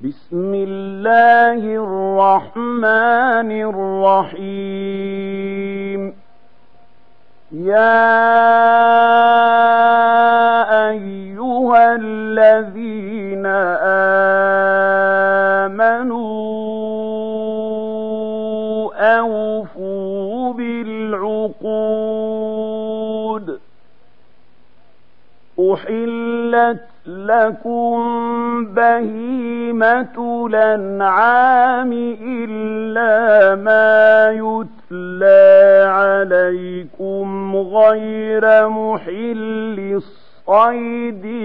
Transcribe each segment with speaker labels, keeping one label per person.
Speaker 1: بسم الله الرحمن الرحيم. يا أيها الذين آمنوا أوفوا بالعقود. أحلت لكم بهيمة الأنعام إلا ما يتلى عليكم غير محل الصيد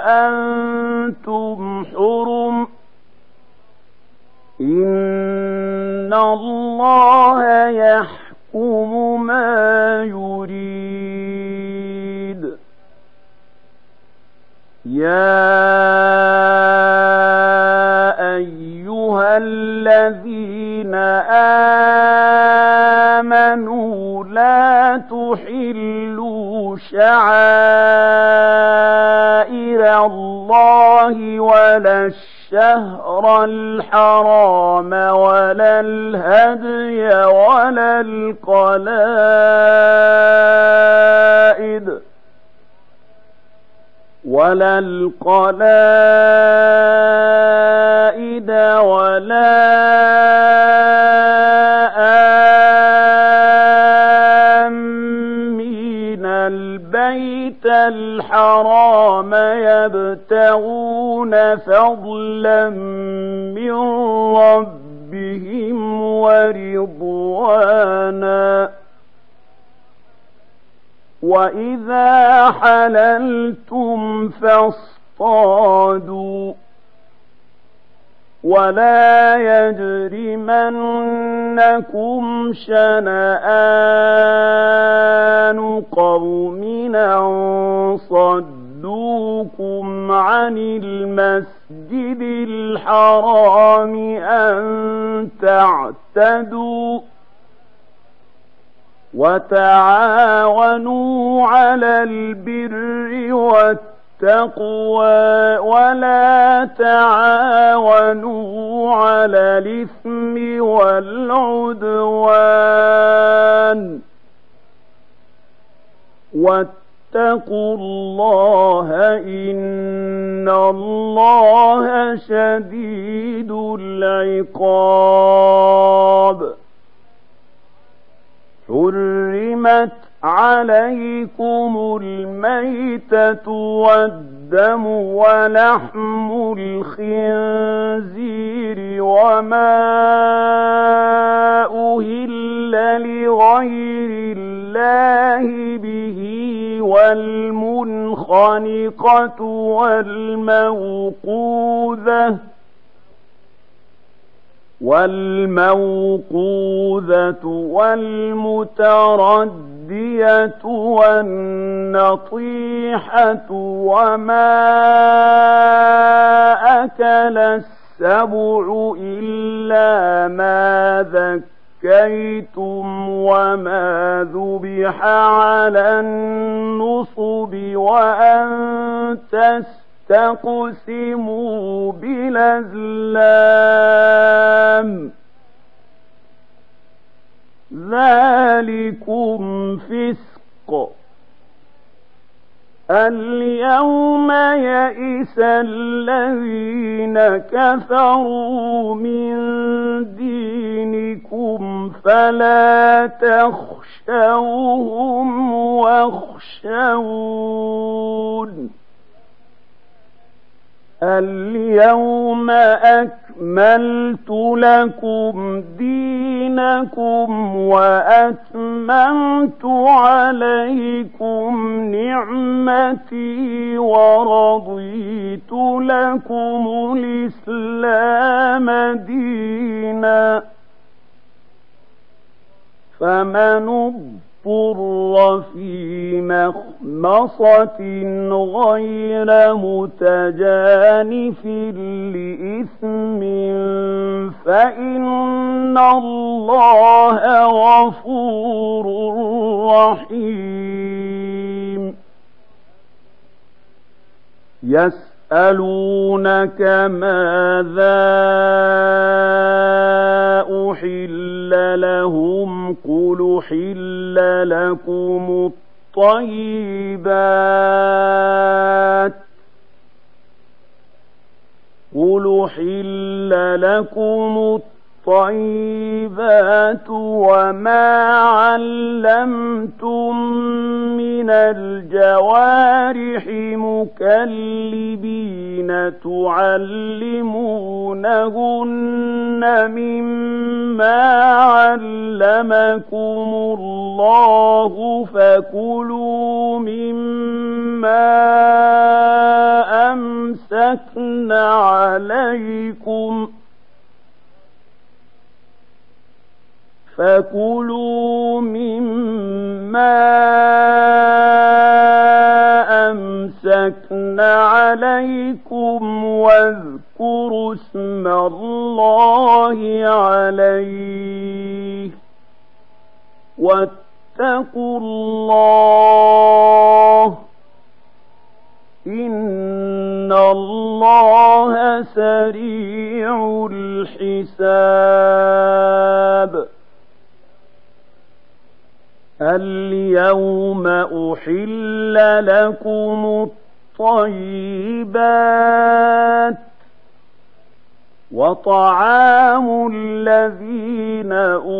Speaker 1: وأنتم حرم. إن الله يحكم ما يريد. يا أيها الذين آمنوا لا تحلوا شعائر الله ولا الشهر الحرام ولا الهدي ولا القلائد ولا آمين البيت الحرام يبتغون فضلا من ربهم ورضوانا. وإذا حللتم فاصطادوا ولا يجرمنكم شنآن قوم أن صدوكم عن المسجد الحرام أن تعتدوا. وتعاونوا على البر والتقوى ولا تعاونوا على الإثم والعدوان. واتقوا الله إن الله شديد العقاب. حرمت عليكم الميتة والدم ولحم الخنزير وما أهل لغير الله به والمنخنقة والموقوذة والمتردية والنطيحة وما أكل السبع إلا ما ذكيتم وما ذبح على النصب وأن تقسموا بالأزلام. ذلكم فسق. اليوم يئس الذين كفروا من دينكم فلا تخشوهم واخشون. اليوم أكملت لكم دينكم وأتممت عليكم نعمتي ورضيت لكم الإسلام دينا. فمن اضطر في مخمصة غير متجانف لإثم فإن الله غفور رحيم. يسألونك ماذا أحل لهم قل أحل لكم الطيبات وما علمتم من الجوارح مكلبين تعلمونهن مما علمكم الله فكلوا مما أمسكن عليكم واذكروا اسم الله عليه واتقوا الله إن الله سريع الحساب. اليوم أحل لكم الطيبات وطعام الذين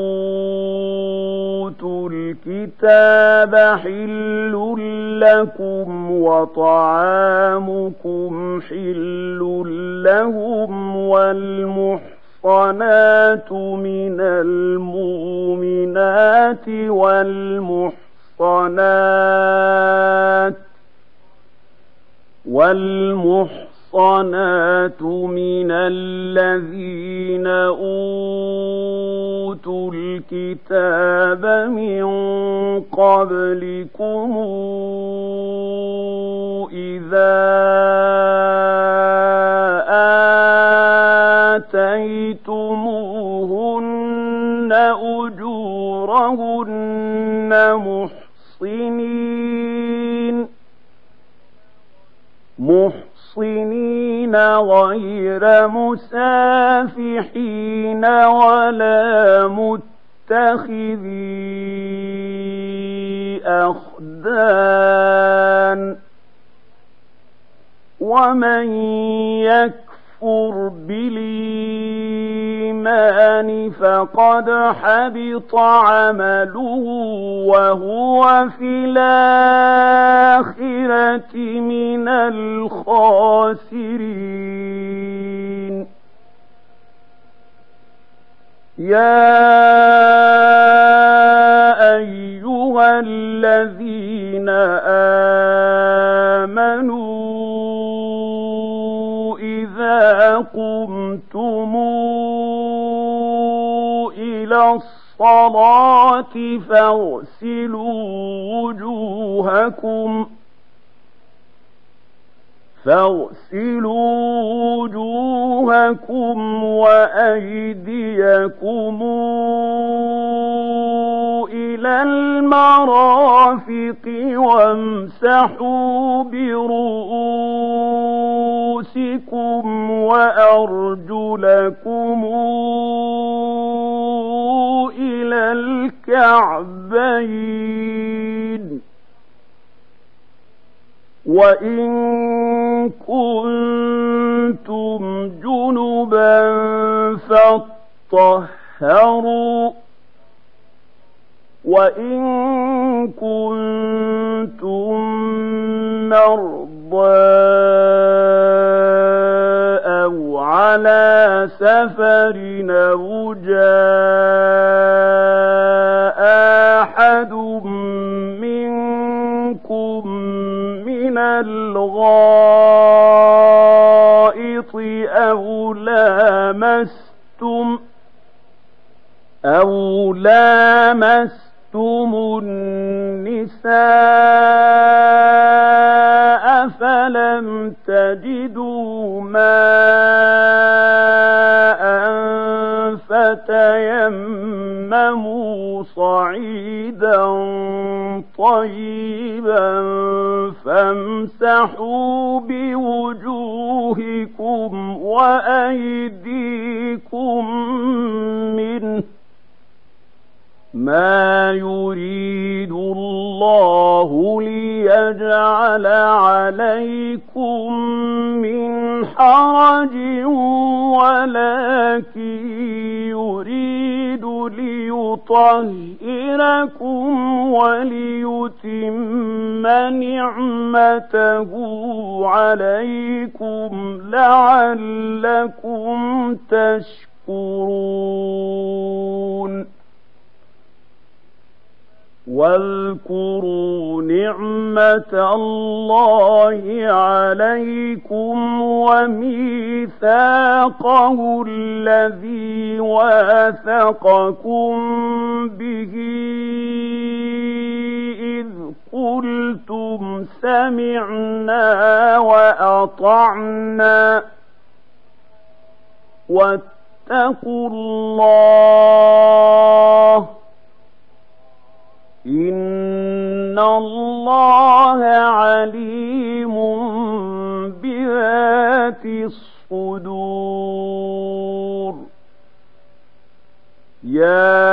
Speaker 1: أوتوا الكتاب حل لكم وطعامكم حل لهم والمحصنات من المؤمنات والمحصنات من الذين أوتوا الكتاب من قبلكم إذا آتيتموهن أجورهن محصنين غير مسافحين ولا متخذي أخدان ومن يكفر بالإيمان فقد حبط عمله وهو في الآخرة من الخاسرين. يا أيها الذين آمنوا إذا قمتم إلى الصلاة فاغسلوا وجوهكم وأيديكم إلى المرافق وامسحوا برؤوسكم وأرجلكم إلى الكعبين وإن كنتم جنبا فاطهروا وإن كنتم مرضى أو على سفر أو جاء أحد منكم من الغائط أو لامستم النساء فلم تجدوا ماء فتيمموا صعيدا طيبا فامسحوا بوجوهكم وأيديكم منه ما يريد الله ليجعل عليكم من حرج ولكن يريد ليطهركم وليتم نعمته عليكم لعلكم تشكرون واذكروا نعمة الله عليكم وميثاقه الذي واثقكم به إذ قلتم سمعنا وأطعنا واتقوا الله إن الله عليم بذات الصدور يا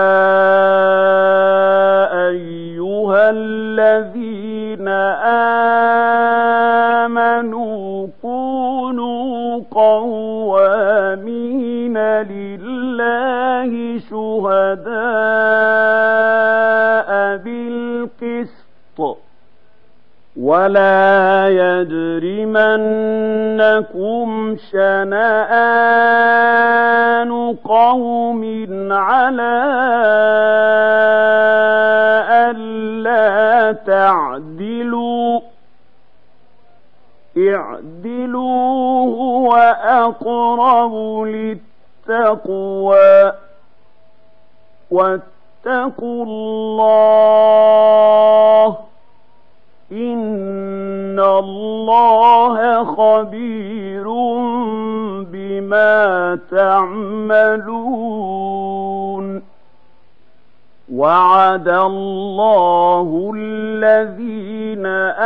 Speaker 1: أيها الذين آمنوا كونوا قوامين لله شهداء بالقسط ولا يجرمنكم شنآن قوم على ألا تعدلوا اعدلوا هو أقرب للتقوى واتقوا الله إن الله خبير بما تعملون وعد الله الذين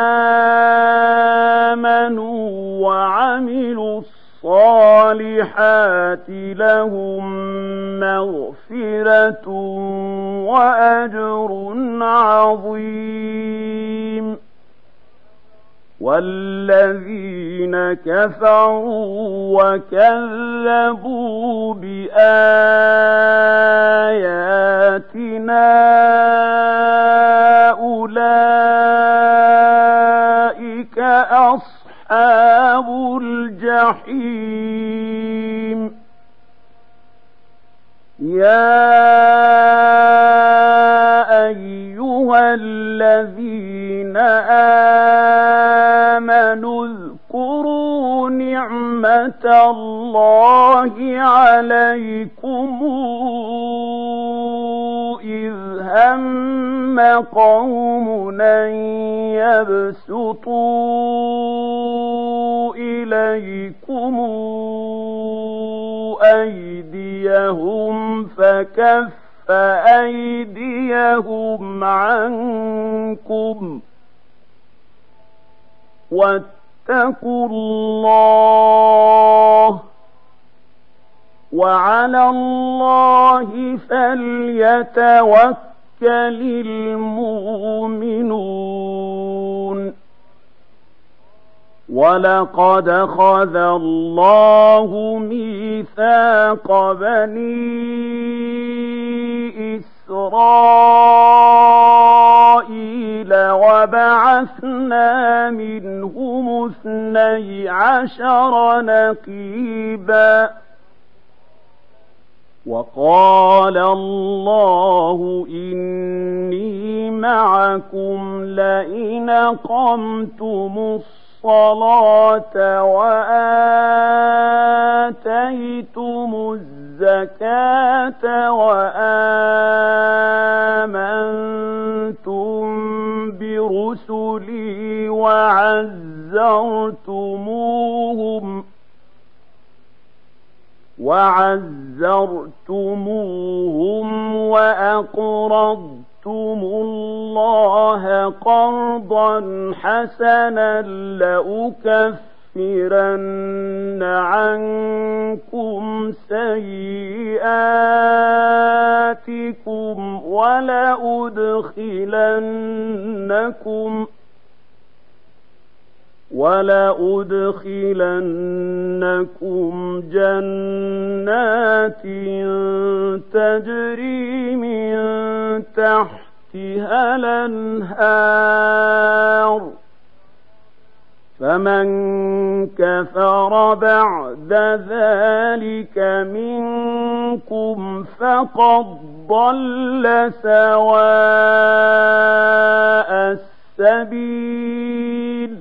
Speaker 1: آمنوا وعملوا الصالحات لهم مغفرة وأجر عظيم والذين كفروا وكذبوا بآياتنا أولئك أصحاب الجحيم يا أيها الذين آمنوا اذكروا نعمة الله عليكم إذ هم قوم أن يبسطوا إليكم أيديهم فكف أيديهم عنكم واتقوا الله وعلى الله فليتوكل المؤمنون ولقد أخذ الله ميثاق بني إسرائيل وبعثنا منهم 12 نقيبا وقال الله إني معكم لئن أقمتم الصلاة وآتيتم الزكاة وآمنتم برسلي وعزرتموهم وأقرضتم الله قرضا حسنا لأكفرن عنكم سيئاتكم ولأدخلنكم جنات تجري من تحتها الأنهار فمن كفر بعد ذلك منكم فقد ضل سواء السبيل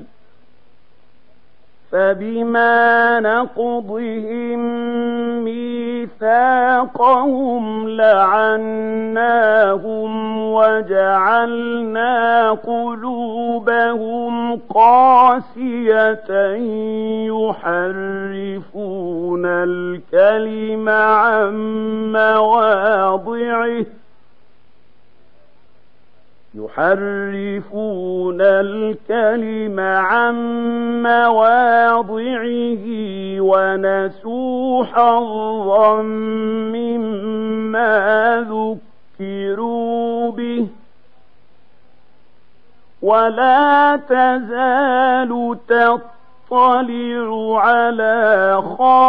Speaker 1: فبما نقضهم ميثاقهم لعناهم وجعلنا قلوبهم قاسية يحرفون الكلم عن مواضعه ونسوا حظا مما ذكروا به ولا تزال تطلع على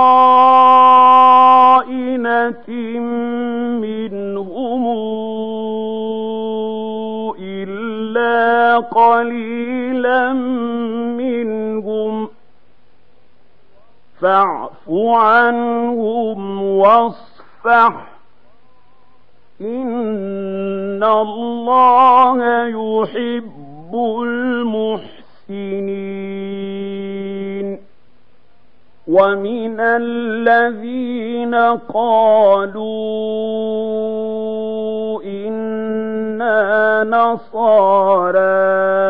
Speaker 1: خائنة منهم إلا قليلا منهم فاعف عنهم واصفح إن الله يحب المحسنين ومن الذين قالوا إنا نصارى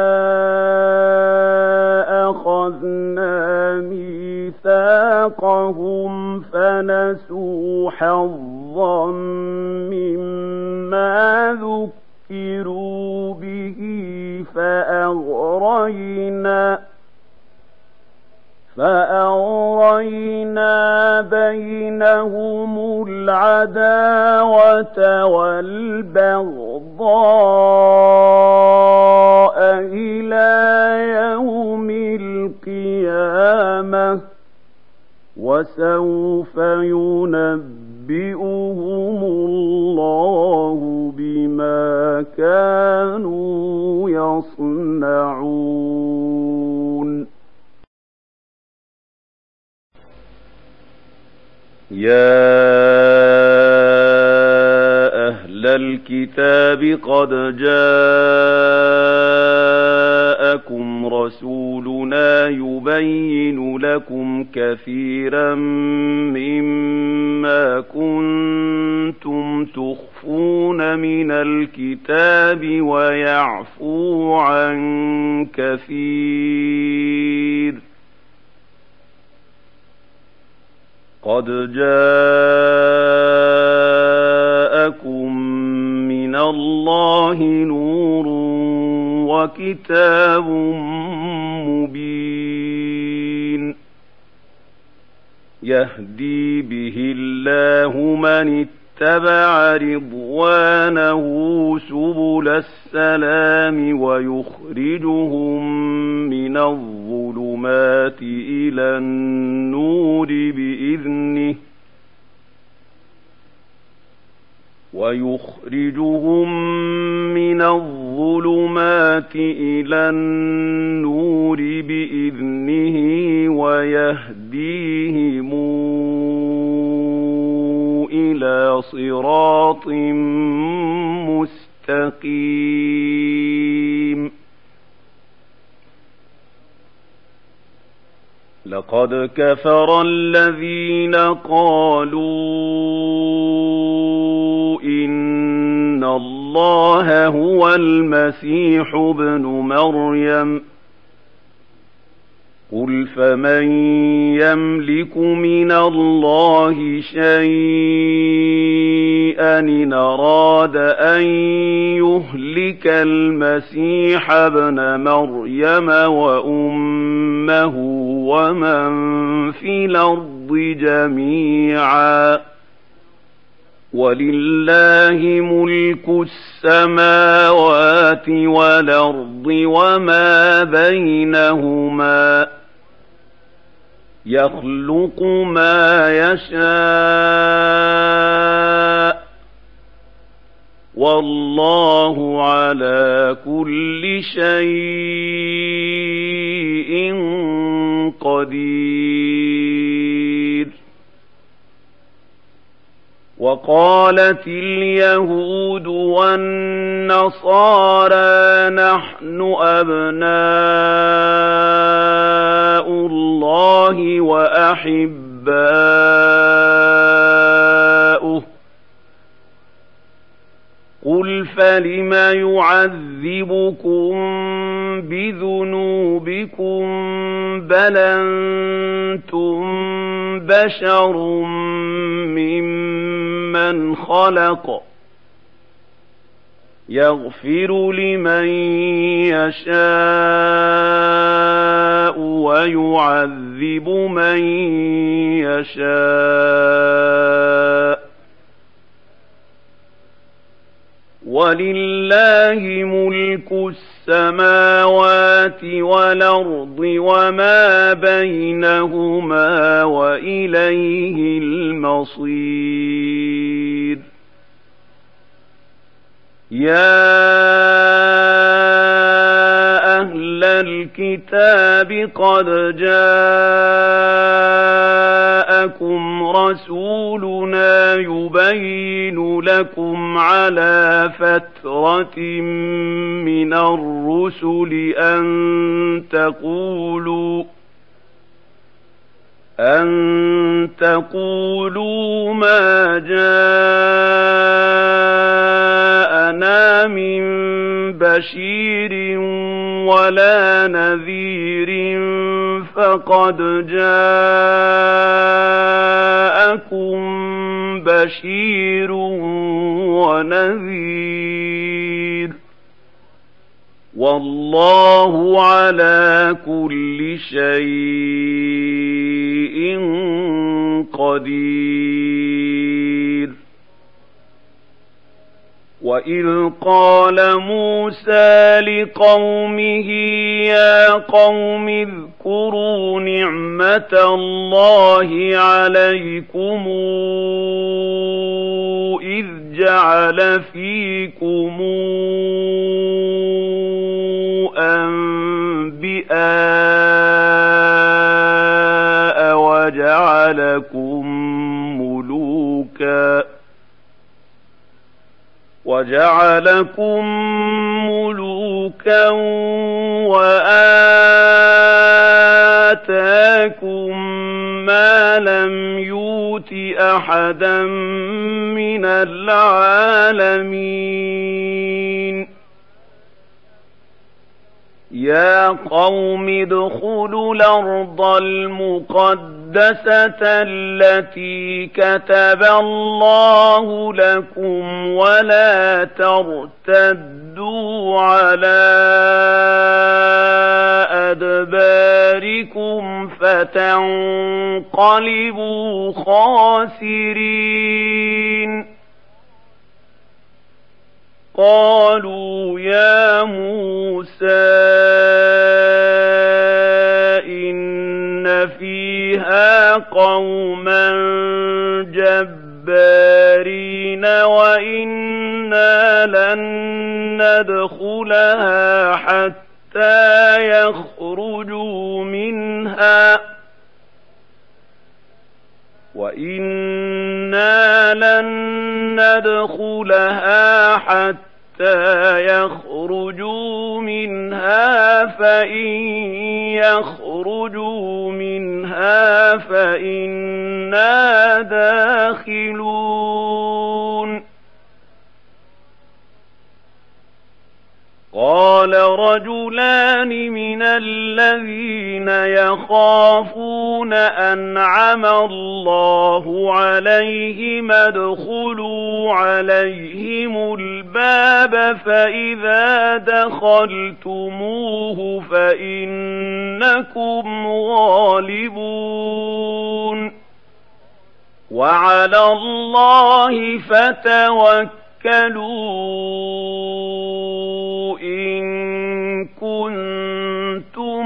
Speaker 1: أخذنا ميثاقهم فنسوا حظا مما ذكروا به فأغرينا بينهم العداوة والبغضاء إلى يوم القيامة وسوف ينبئهم الله بما كانوا يصنعون يا أهل الكتاب قد جاءكم رسولنا يبين لكم كثيرا مما كنتم تخفون من الكتاب ويعفو عن كثير قد جاءكم من الله نور وكتاب مبين يهدي به الله من اتبع رضوانه سبل السلام ويخرجهم من الظلمات إلى النور بإذنه ويهديهم إلى صراط مستقيم لقد كفر الذين قالوا إن الله هو المسيح ابن مريم قُلْ فَمَن يَمْلِكُ مِنَ اللَّهِ شَيْئًا إِنْ أَرَادَ أَن يُهْلِكَ الْمَسِيحَ ابْنَ مَرْيَمَ وَأُمَّهُ وَمَن فِي الْأَرْضِ جَمِيعًا ۗ وَلِلَّهِ مُلْكُ السَّمَاوَاتِ وَالْأَرْضِ وَمَا بَيْنَهُمَا ۚ يَخْلُقُ مَا يَشَاءُ ۚ وَاللَّهُ عَلَىٰ كُلِّ شَيْءٍ قَدِيرٌ. وَقَالَتِ الْيَهُودُ وَالنَّصَارَىٰ نَحْنُ أَبْنَاءُ اللَّهِ وَأَحِبَّاؤُهُ ۚ قُلْ فَلِمَ يُعَذِّبُكُم بِذُنُوبِكُم ۖ بَلْ أَنتُم بَشَرٌ مِّمَّنْ خَلَقَ ۚ يَغْفِرُ لِمَن يَشَاءُ وَيُعَذِّبُ مَن يَشَاءُ ۚ وَلِلَّهِ مُلْكُ السَّمَاوَاتِ وَالْأَرْضِ وَمَا بَيْنَهُمَا ۖ وَإِلَيْهِ الْمَصِيرُ. يَا أَهْلَ الْكِتَابِ قَدْ جَاءَكُمْ رَسُولُنَا يُبَيِّنُ لَكُمْ عَلَىٰ فَتْرَةٍ مِّنَ الرُّسُلِ أَن تَقُولُوا مَا جَاءَنَا مِن بَشِيرٍ وَلَا نَذِيرٍ فَقَدْ جَاءَكُم بَشِيرٌ وَنَذِيرٌ ۗ وَاللَّهُ عَلَىٰ كُلِّ شَيْءٍ قَدِيرٌ. وَإِذْ قَالَ مُوسَىٰ لِقَوْمِهِ يَا قَوْمِ اذْكُرُوا نِعْمَةَ اللَّهِ عَلَيْكُمْ إِذْ جَعَلَ فِيكُمْ أَنبِيَاءَ وَجَعَلَكُم مُّلُوكًا وَآتَاكُم مَّا لَمْ يُؤْتِ أَحَدًا مِّنَ الْعَالَمِينَ. يَا قَوْمِ ادْخُلُوا الْأَرْضَ الْمُقَدَّسَةَ الَّتِي كَتَبَ اللَّهُ لَكُمْ وَلَا تَرْتَدُّوا عَلَىٰ أَدْبَارِكُمْ فَتَنقَلِبُوا خَاسِرِينَ. قَالُوا يَا مُوسَىٰ إِنَّ فِيهَا قَوْمًا جَبَّارِينَ وَإِنَّا لَن نَّدْخُلَهَا حَتَّىٰ يَخْرُجُوا مِنْهَا فَإِن يَخْرُجُوا مِنْهَا فَإِنَّا دَاخِلُونَ. قَالَ رَجُلَانِ مِنَ الَّذِينَ الذين يخافون أنعم الله عليهم ادخلوا عليهم الباب فإذا دخلتموه فإنكم غالبون وعلى الله فتوكلوا إن كنتم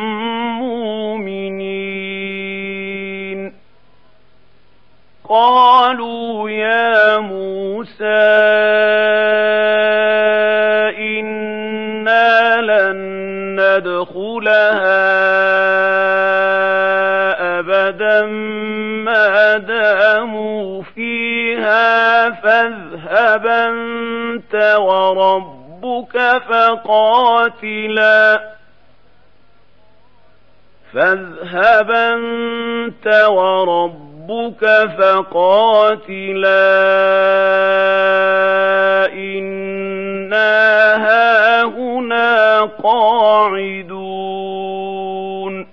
Speaker 1: مؤمنين قالوا يا موسى إنا لن ندخلها أبدا ما داموا فيها فاذهب أنت وربك فقاتلا إنا هاهنا قاعدون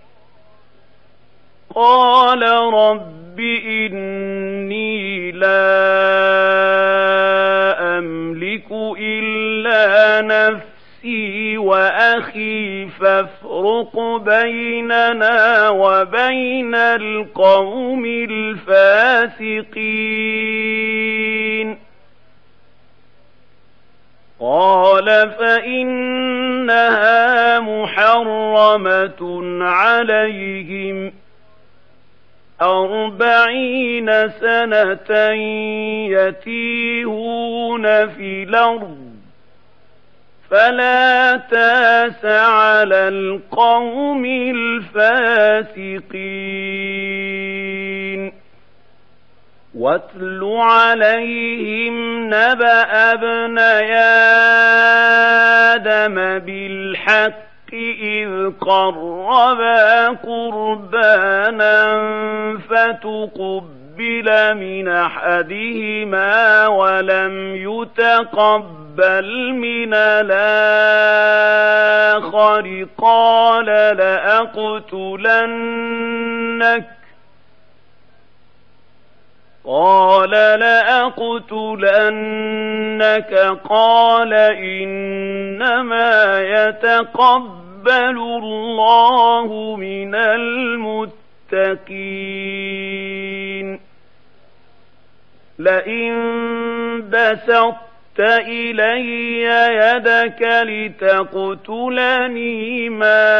Speaker 1: قال رب إني لا أملك إلا نفسي وأخي فافرق بيننا وبين القوم الفاسقين قال فإنها محرمة عليهم 40 سنة يتيهون في الأرض فلا تأس على القوم الفاسقين واتل عليهم نبأ ابني آدم بالحق إذ قربا قربانا فتقبل من أحدهما ولم يتقبل من الآخر قال لأقتلنك قال إنما يتقبل الله من المتقين لئن بسطت إلي يدك لتقتلني ما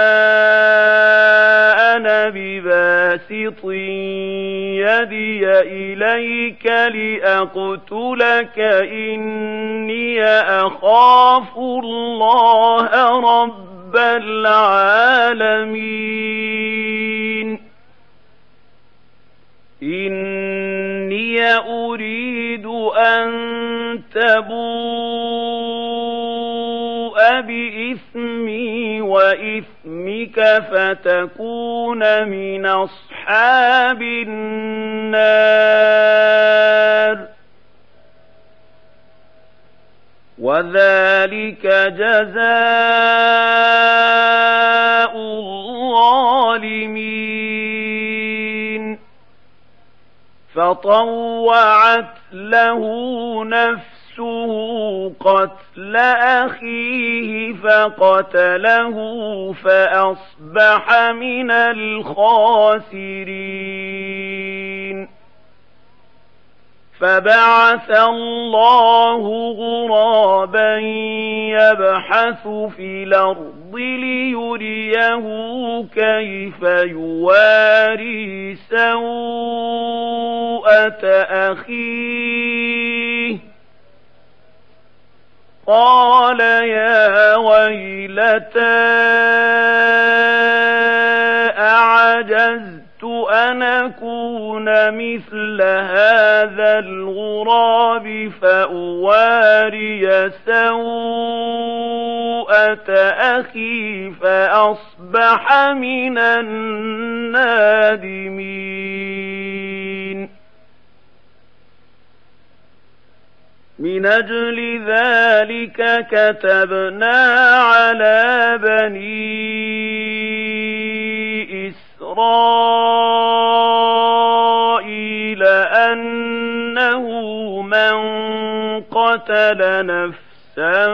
Speaker 1: أنا بباسط يدي إليك لأقتلك إني أخاف الله رب العالمين إني أريد أن تبوء بإثمي وإثمك فتكون من أصحاب النار وذلك جزاء الظالمين فطوعت له نفسه قتل أخيه فقتله فأصبح من الخاسرين فبعث الله غرابا يبحث في الأرض ليريه كيف يواري سوءة أخيه قال يا ويلتى أعجزت أن أكون مثل هذا الغراب فأواري سوءة أخي فأصبح من النادمين من أجل ذلك كتبنا على بني إسرائيل أنه من قتل نفسا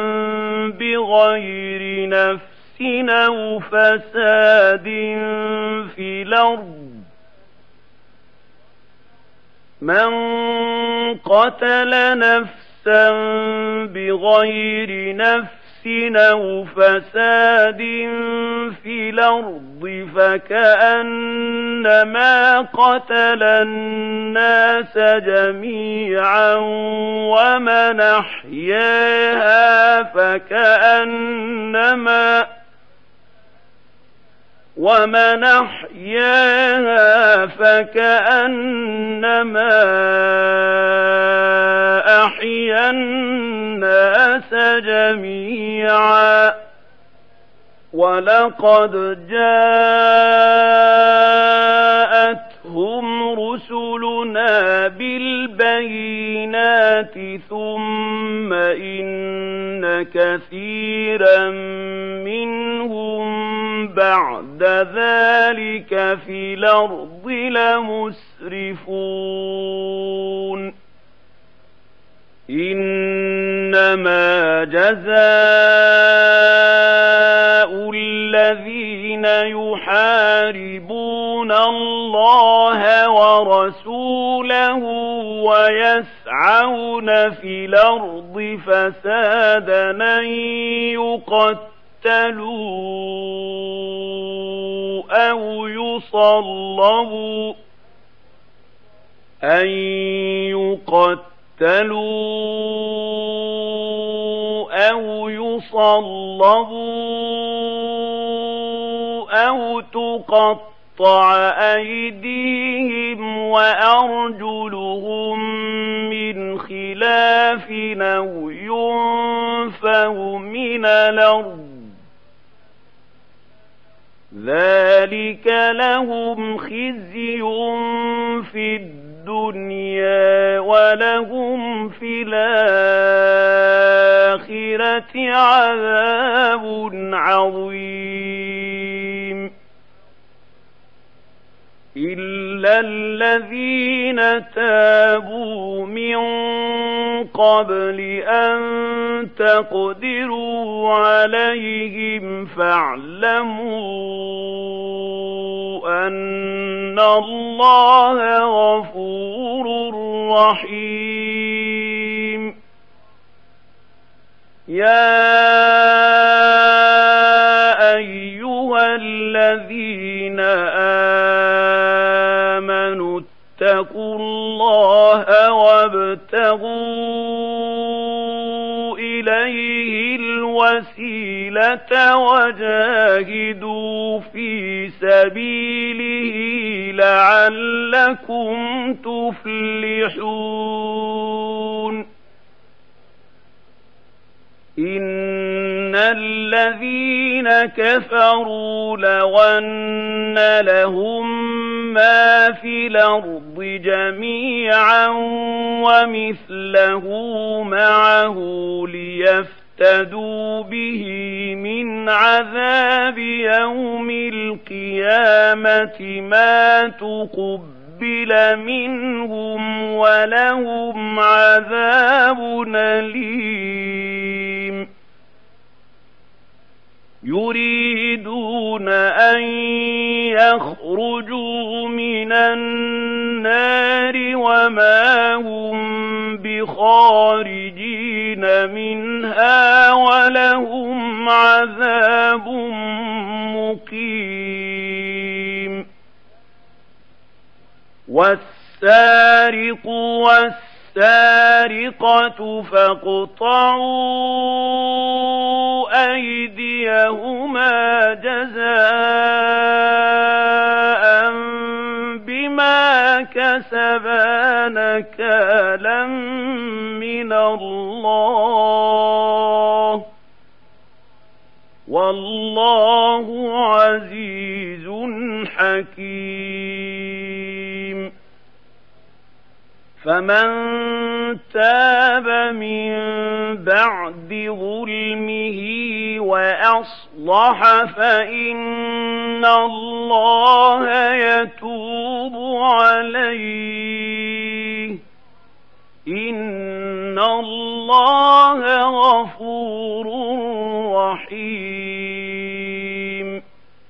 Speaker 1: بغير نفس أو فساد في الأرض من قتل نفسا بغير نفس أو فساد في الأرض فكأنما قتل الناس جميعا ومن أحياها فكأنما أحيا الناس جميعا ولقد جاءتهم رسلنا بالبينات ثم إن كثيرا منهم بعد ذلك في الأرض لمسرفون إنما جزاء الذين يحاربون الله ورسوله ويسعون في الأرض فسادا أن يقتلوا أو يصلبوا أو تقطع أيديهم وأرجلهم من خلاف أو ينفوا من الأرض ذلك لهم خزي في الدنيا ولهم في الآخرة عذاب عظيم إلا الذين تابوا من قبل أن تقدروا عليهم فاعلموا أن الله غفور رحيم يا أيها الذين آمنوا اتقوا الله وابتغوا إليه الوسيلة وجاهدوا في سبيله لعلكم تفلحون إن الذين كفروا لو أن لهم ما في الأرض جميعا ومثله معه ليفتدوا به من عذاب يوم القيامة ما تقبل منهم ولهم عذاب أليم يريدون أن يخرجوا من النار وما هم بخارجين منها ولهم عذاب مقيم والسارق والسارقة فاقطعوا أيديهما جزاء بما كسبا نكالا من الله والله عزيز حكيم فمن تاب من بعد ظلمه وأصلح فإن الله يتوب عليه إن الله غفور رحيم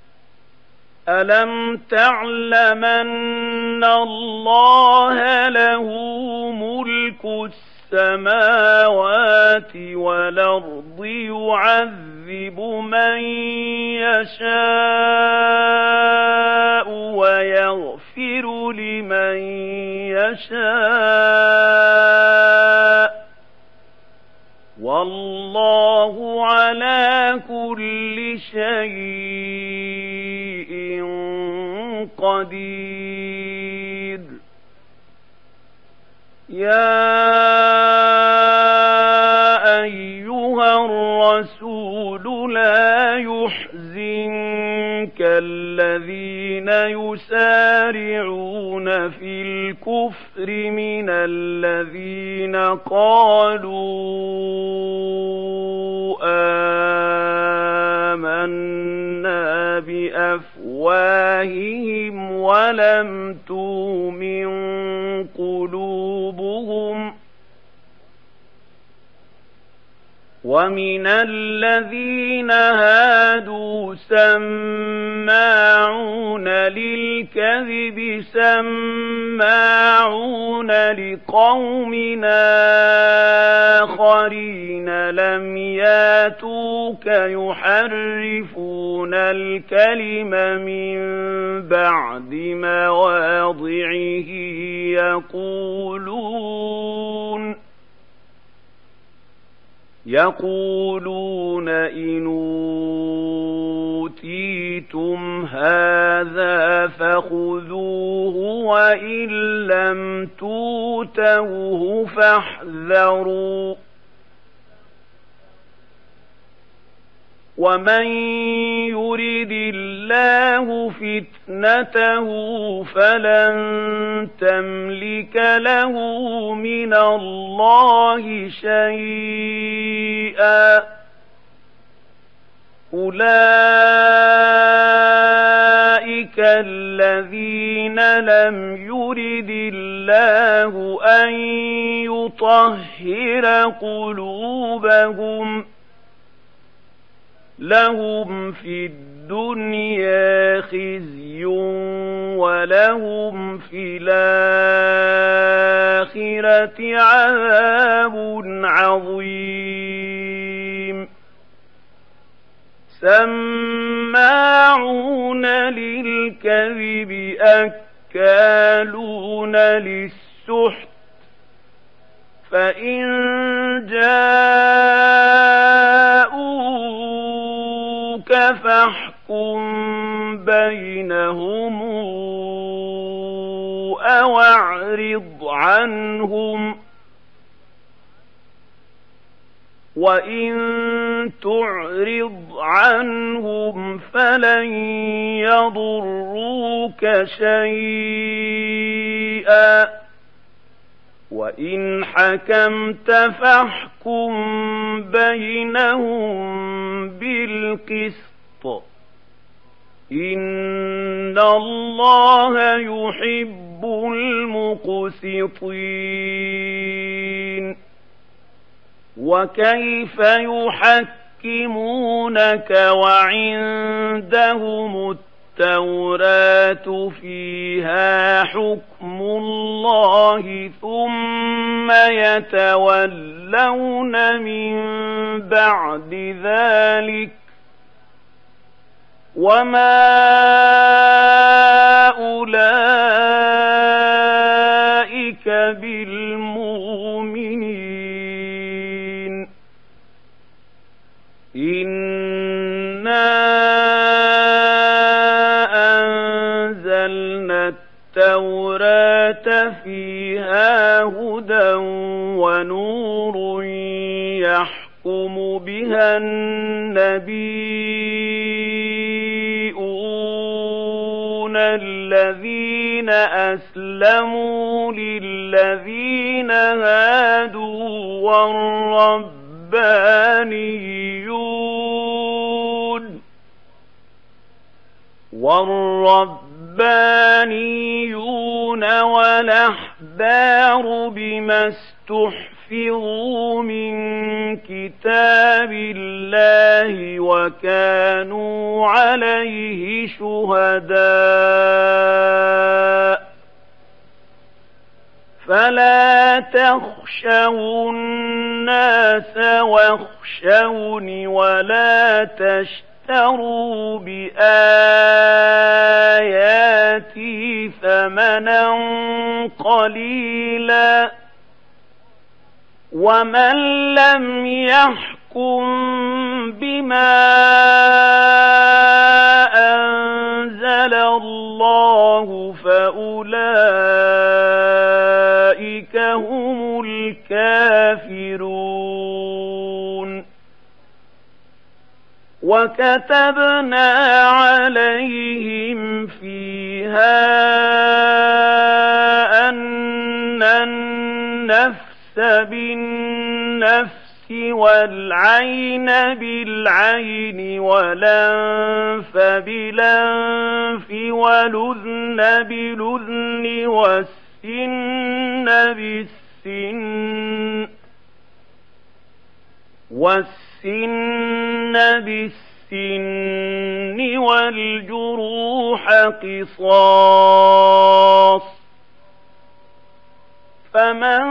Speaker 1: ألم تعلم أن الله له ملك السماوات والأرض يعذب من يشاء ويغفر لمن يشاء والله على كل شيء قدير يا أيها الرسول لا يحزنك الذين يسارعون في الكفر من الذين قالوا آمنا بأفواههم ولم تؤمن قلوبهم ومن الذين هادوا سماعون للكذب سماعون لقوم آخرين لم ياتوك يحرفون الكلم من بعد مواضعه يقولون إن أوتيتم هذا فخذوه وإن لم تؤتوه فاحذروا ومن يرد الله فتنته فلن تملك له من الله شيئا أولئك الذين لم يرد الله أن يطهر قلوبهم لهم في الدنيا خزي ولهم في الآخرة عذاب عظيم سماعون للكذب أكالون للسحت فإن جاءوك فاحكم بينهم أو أعرض عنهم وإن تعرض عنهم فلن يضروك شيئا وإن حكمت فاحكم بينهم بالقسط إن الله يحب المقسطين وكيف يحكمونك وعندهم التوراة فيها حكم الله ثم يتولون من بعد ذلك وما أولئك بالمؤمنين إنا أنزلنا التوراة فيها هدى ونور يحكم بها النبيون الذين أسلموا للذين هادوا والربانيون والربانيون والأحبار بما استحفظوا من كتاب الله وكانوا عليه شهداء فلا تخشوا الناس واخشوني ولا تشتروا بآياتي ثمنا قليلا ومن لم يحكم بما أنزل الله فأولئك هم الكافرون وكتبنا عليهم فيها أن النفس بالنفس والعين بالعين والأنف بالأنف والأذن بالأذن والسن بالسن والجروح قصاص فمن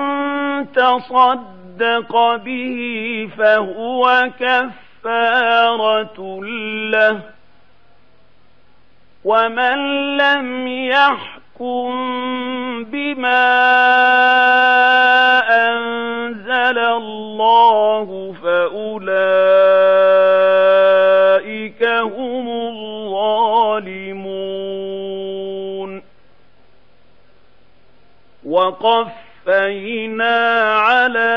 Speaker 1: تصدق به فهو كفارة له ومن لم يحكم بما أنزل الله فأولئك هم الظالمون وقفينا على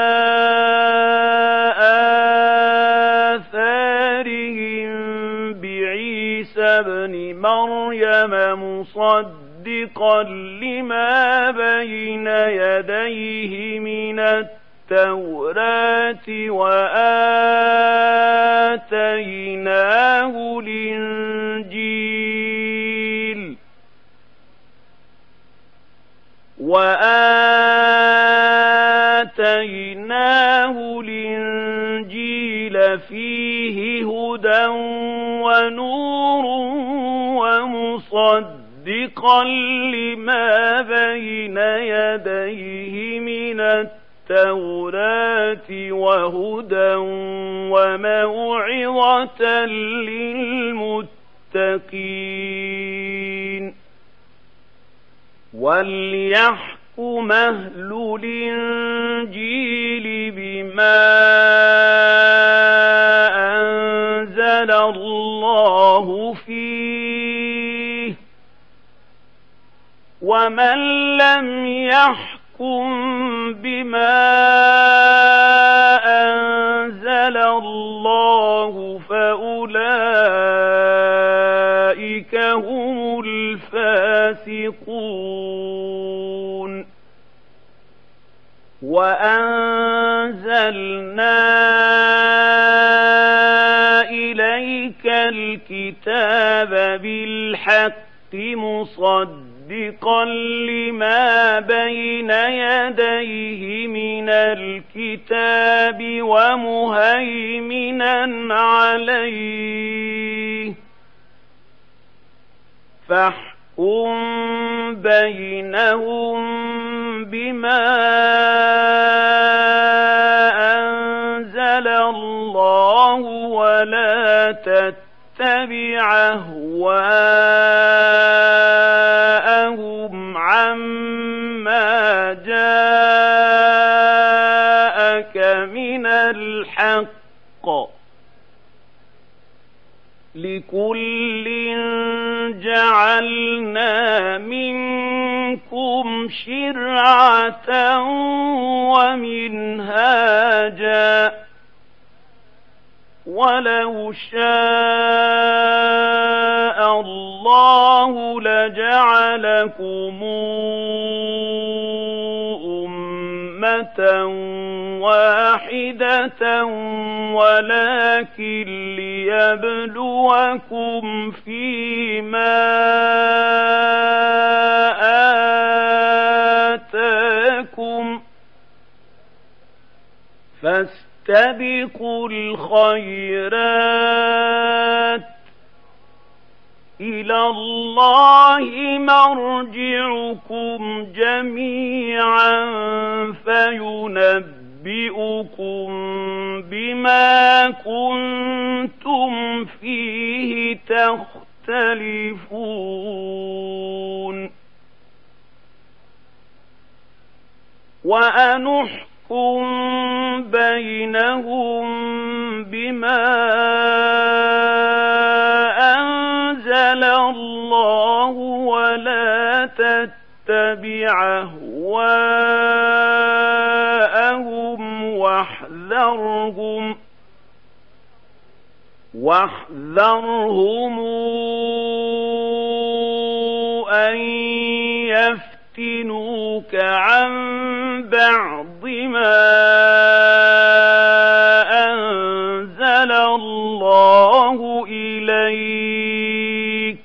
Speaker 1: آثارهم بعيسى ابن مريم مصدقا لما بين يديه من التوراة وآتيناه الإنجيل فيه هدى ونور ومصدقا لما بين يديه من التوراة وهدى وموعظة للمتقين وليحكم أهل الإنجيل بما أنزل الله فيه ومن لم يحكم بما أنزل الله فأولئك هم الفاسقون وأنزلنا إليك الكتاب بالحق مصدقا لما بين يديه من الكتاب ومهيمنا عليه فاحكم بينهم بما أنزل الله ولا تتبع أهواءهم عما جاءك من الحق لكل جعلنا منكم شرعة ومنهاجا ولو شاء الله لجعلكم أمة واحدة ولكن ليبلوكم فيما آتاكم فاستبقوا الخيرات إلى الله مرجعكم جميعا فينبئكم بما كنتم فيه تختلفون وأنحكم بينهم بما أنزل الله ولا تتبع أهواءهم واحذرهم أن يفتنوك عن بعض ما أنزل الله إليك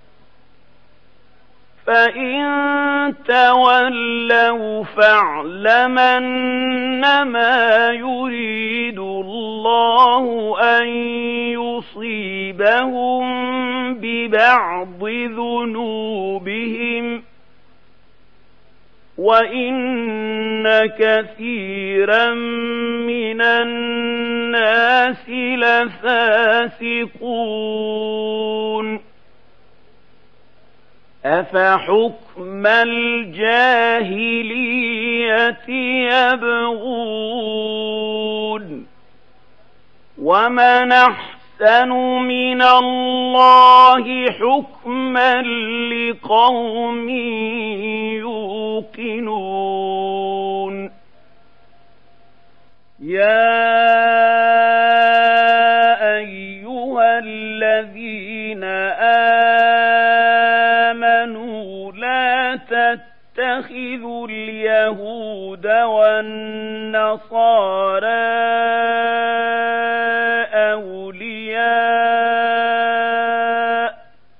Speaker 1: فإن تولوا فاعلم أنما يريد الله أن يصيبهم ببعض ذنوبهم وإن كثيرا من الناس لفاسقون أفحكم الجاهلية يبغون ومن أحسن من الله حكما لقوم يوقنون يا أيها الذين آمنوا لا تتخذوا اليهود والنصارى أولياء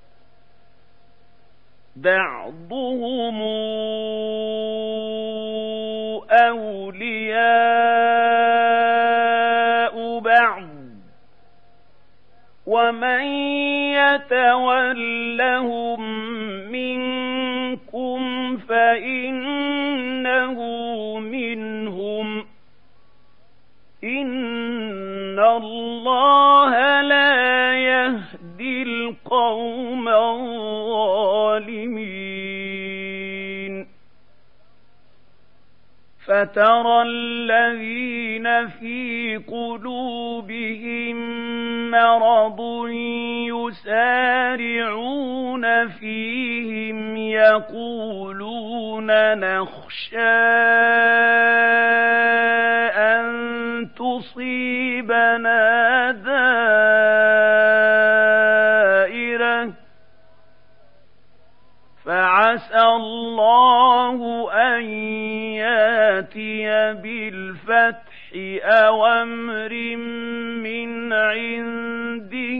Speaker 1: بعضهم أولياء بعض ومن يتولهم منكم فإنه منهم إن الله لا يهدي القوم الظالمين فترى الذين في قلوبهم مرض يسارعون فيهم يقولون نخشى أن تصيبنا دائرة فعسى الله أن ياتي بالفتح أو أمر من عنده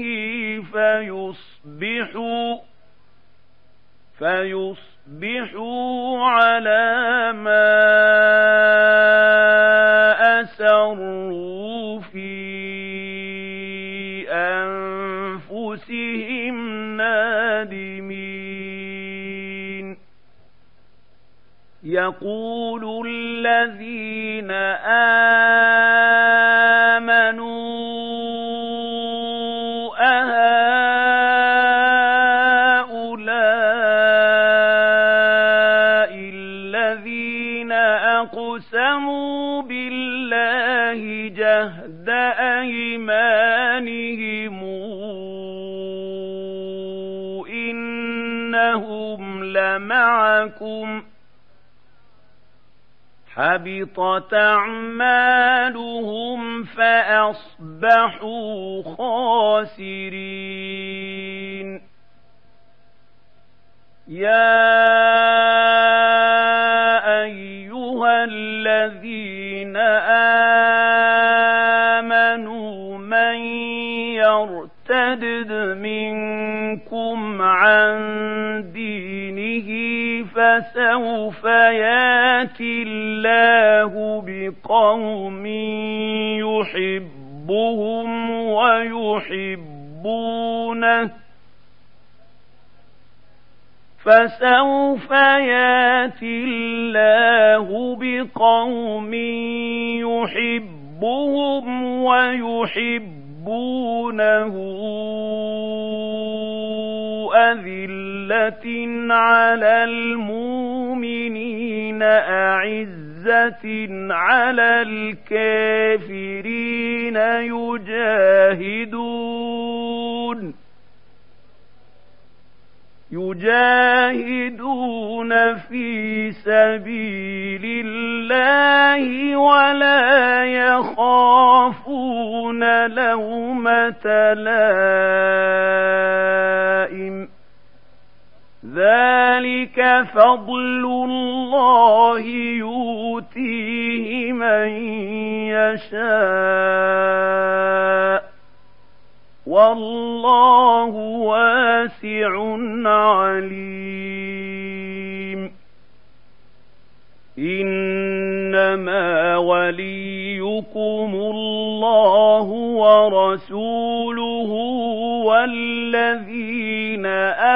Speaker 1: فيصبحوا على ما أسروا في أنفسهم نادمين يقول الذين آمنوا أهؤلاء الذين أقسموا بالله جهد أيمانهم إنهم لمعكم حبطت أعمالهم فأصبحوا خاسرين يا أيها الذين الذين آمنوا من يرتد منكم عن دينه فسوف يأتي الله بقوم يحبهم ويحبونه فسوف يأتي الله بقوم يحبهم ويحبونه أذلة على المؤمنين أعزة على الكافرين يجاهدون في سبيل الله ولا يخافون لومة لائم ذلك فضل الله يؤتيه من يشاء والله واسع عليم إنما وليكم الله ورسوله والذين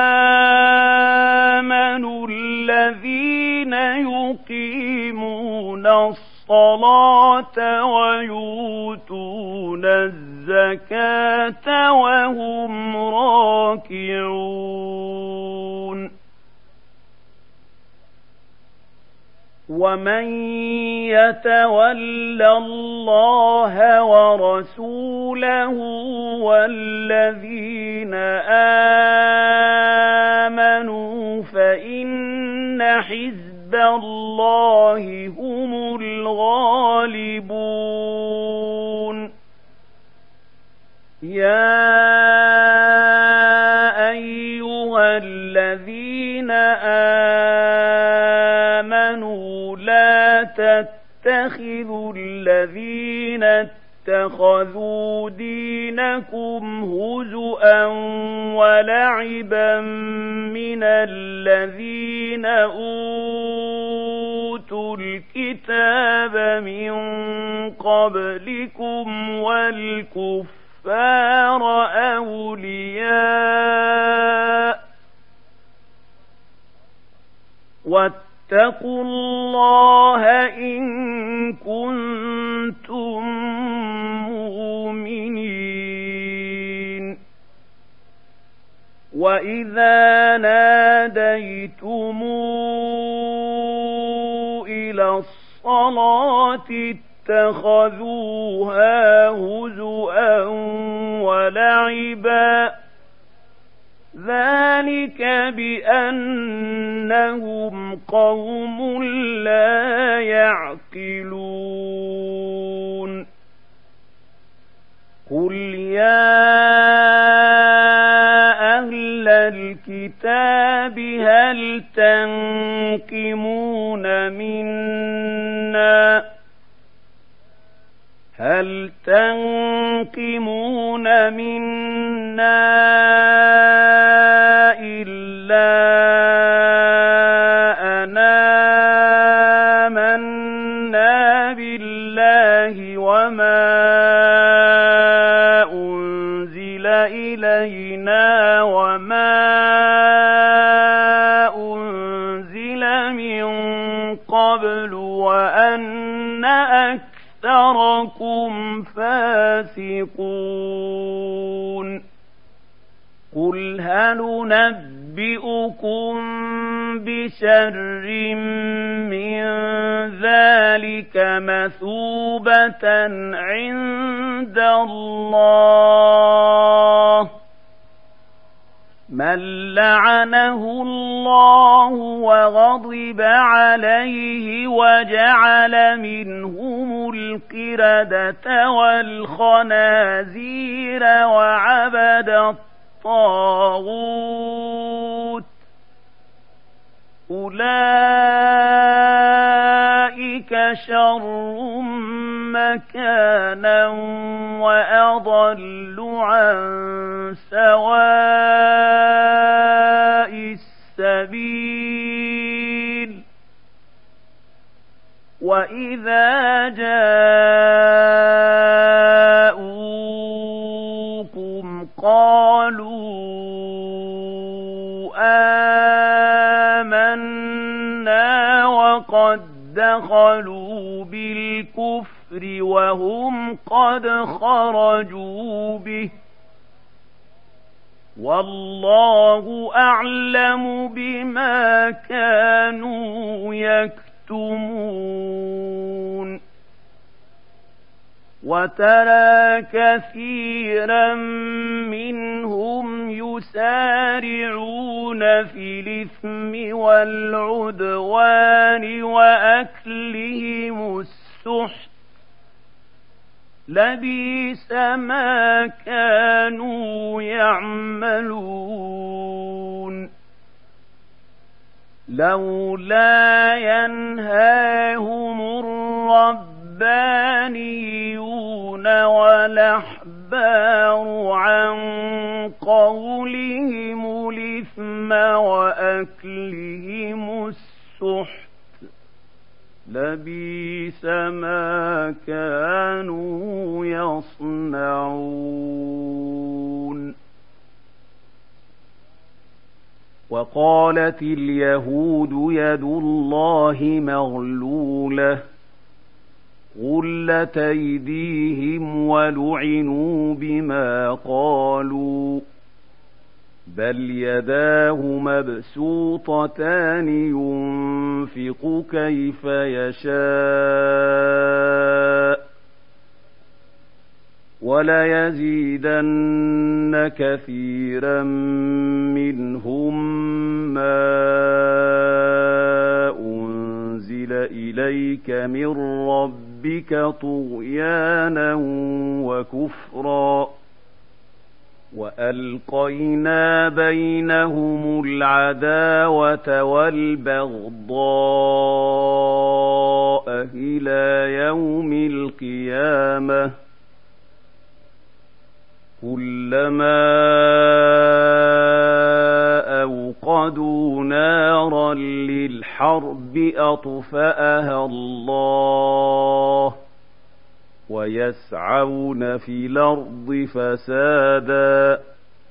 Speaker 1: آمنوا الذين يقيمون الصلاة ويؤتون الزكاة وهم راكعون ومن يتول الله ورسوله والذين آمنوا فإن حزب الله هم الغالبون يا أيها الذين آمنوا لا تتخذوا الذين اتخذوا دينكم هزؤا ولعبا من الذين أوتوا الكتاب من قبلكم والكفار أولياء واتقوا الله إن كنتم مؤمنين وإذا ناديتم إلى الصلاة اتخذوها هزؤا ولعبا ذلك بأنهم قوم لا يعقلون قل يا أهل الكتاب هل تنقمون منا إلا أن آمنا بالله وما أنزل إلينا وما أنزل من قبل وأن أكثركم فاسقون قل هل ننبئكم بشر من ذلك مثوبة عند الله من لعنه الله وغضب عليه وجعل منهم القردة والخنازير وعبد الطاغوت أولئك شر مكانا وأضل عن سواء السبيل وإذا جاءوكم قالوا آمنا وقد دخلوا بالكفر وهم قد خرجوا به والله أعلم بما كانوا يكتمون وترى كثيرا منهم يسارعون في الإثم والعدوان وأكلهم السحت لبئس ما كانوا يعملون لولا ينهاهم الربانيون والأحبار عن قولهم الإثم وأكلهم السحت لبئس ما كانوا يصنعون وقالت اليهود يد الله مغلولة غلت أيديهم ولعنوا بما قالوا بل يداه مبسوطتان ينفق كيف يشاء وليزيدن كثيرا منهم ما أنزل إليك من ربك طغيانا وكفرا وألقينا بينهم العداوة والبغضاء إلى يوم القيامة كلما أوقدوا نارا للحرب أطفأها الله ويسعون في الأرض فسادا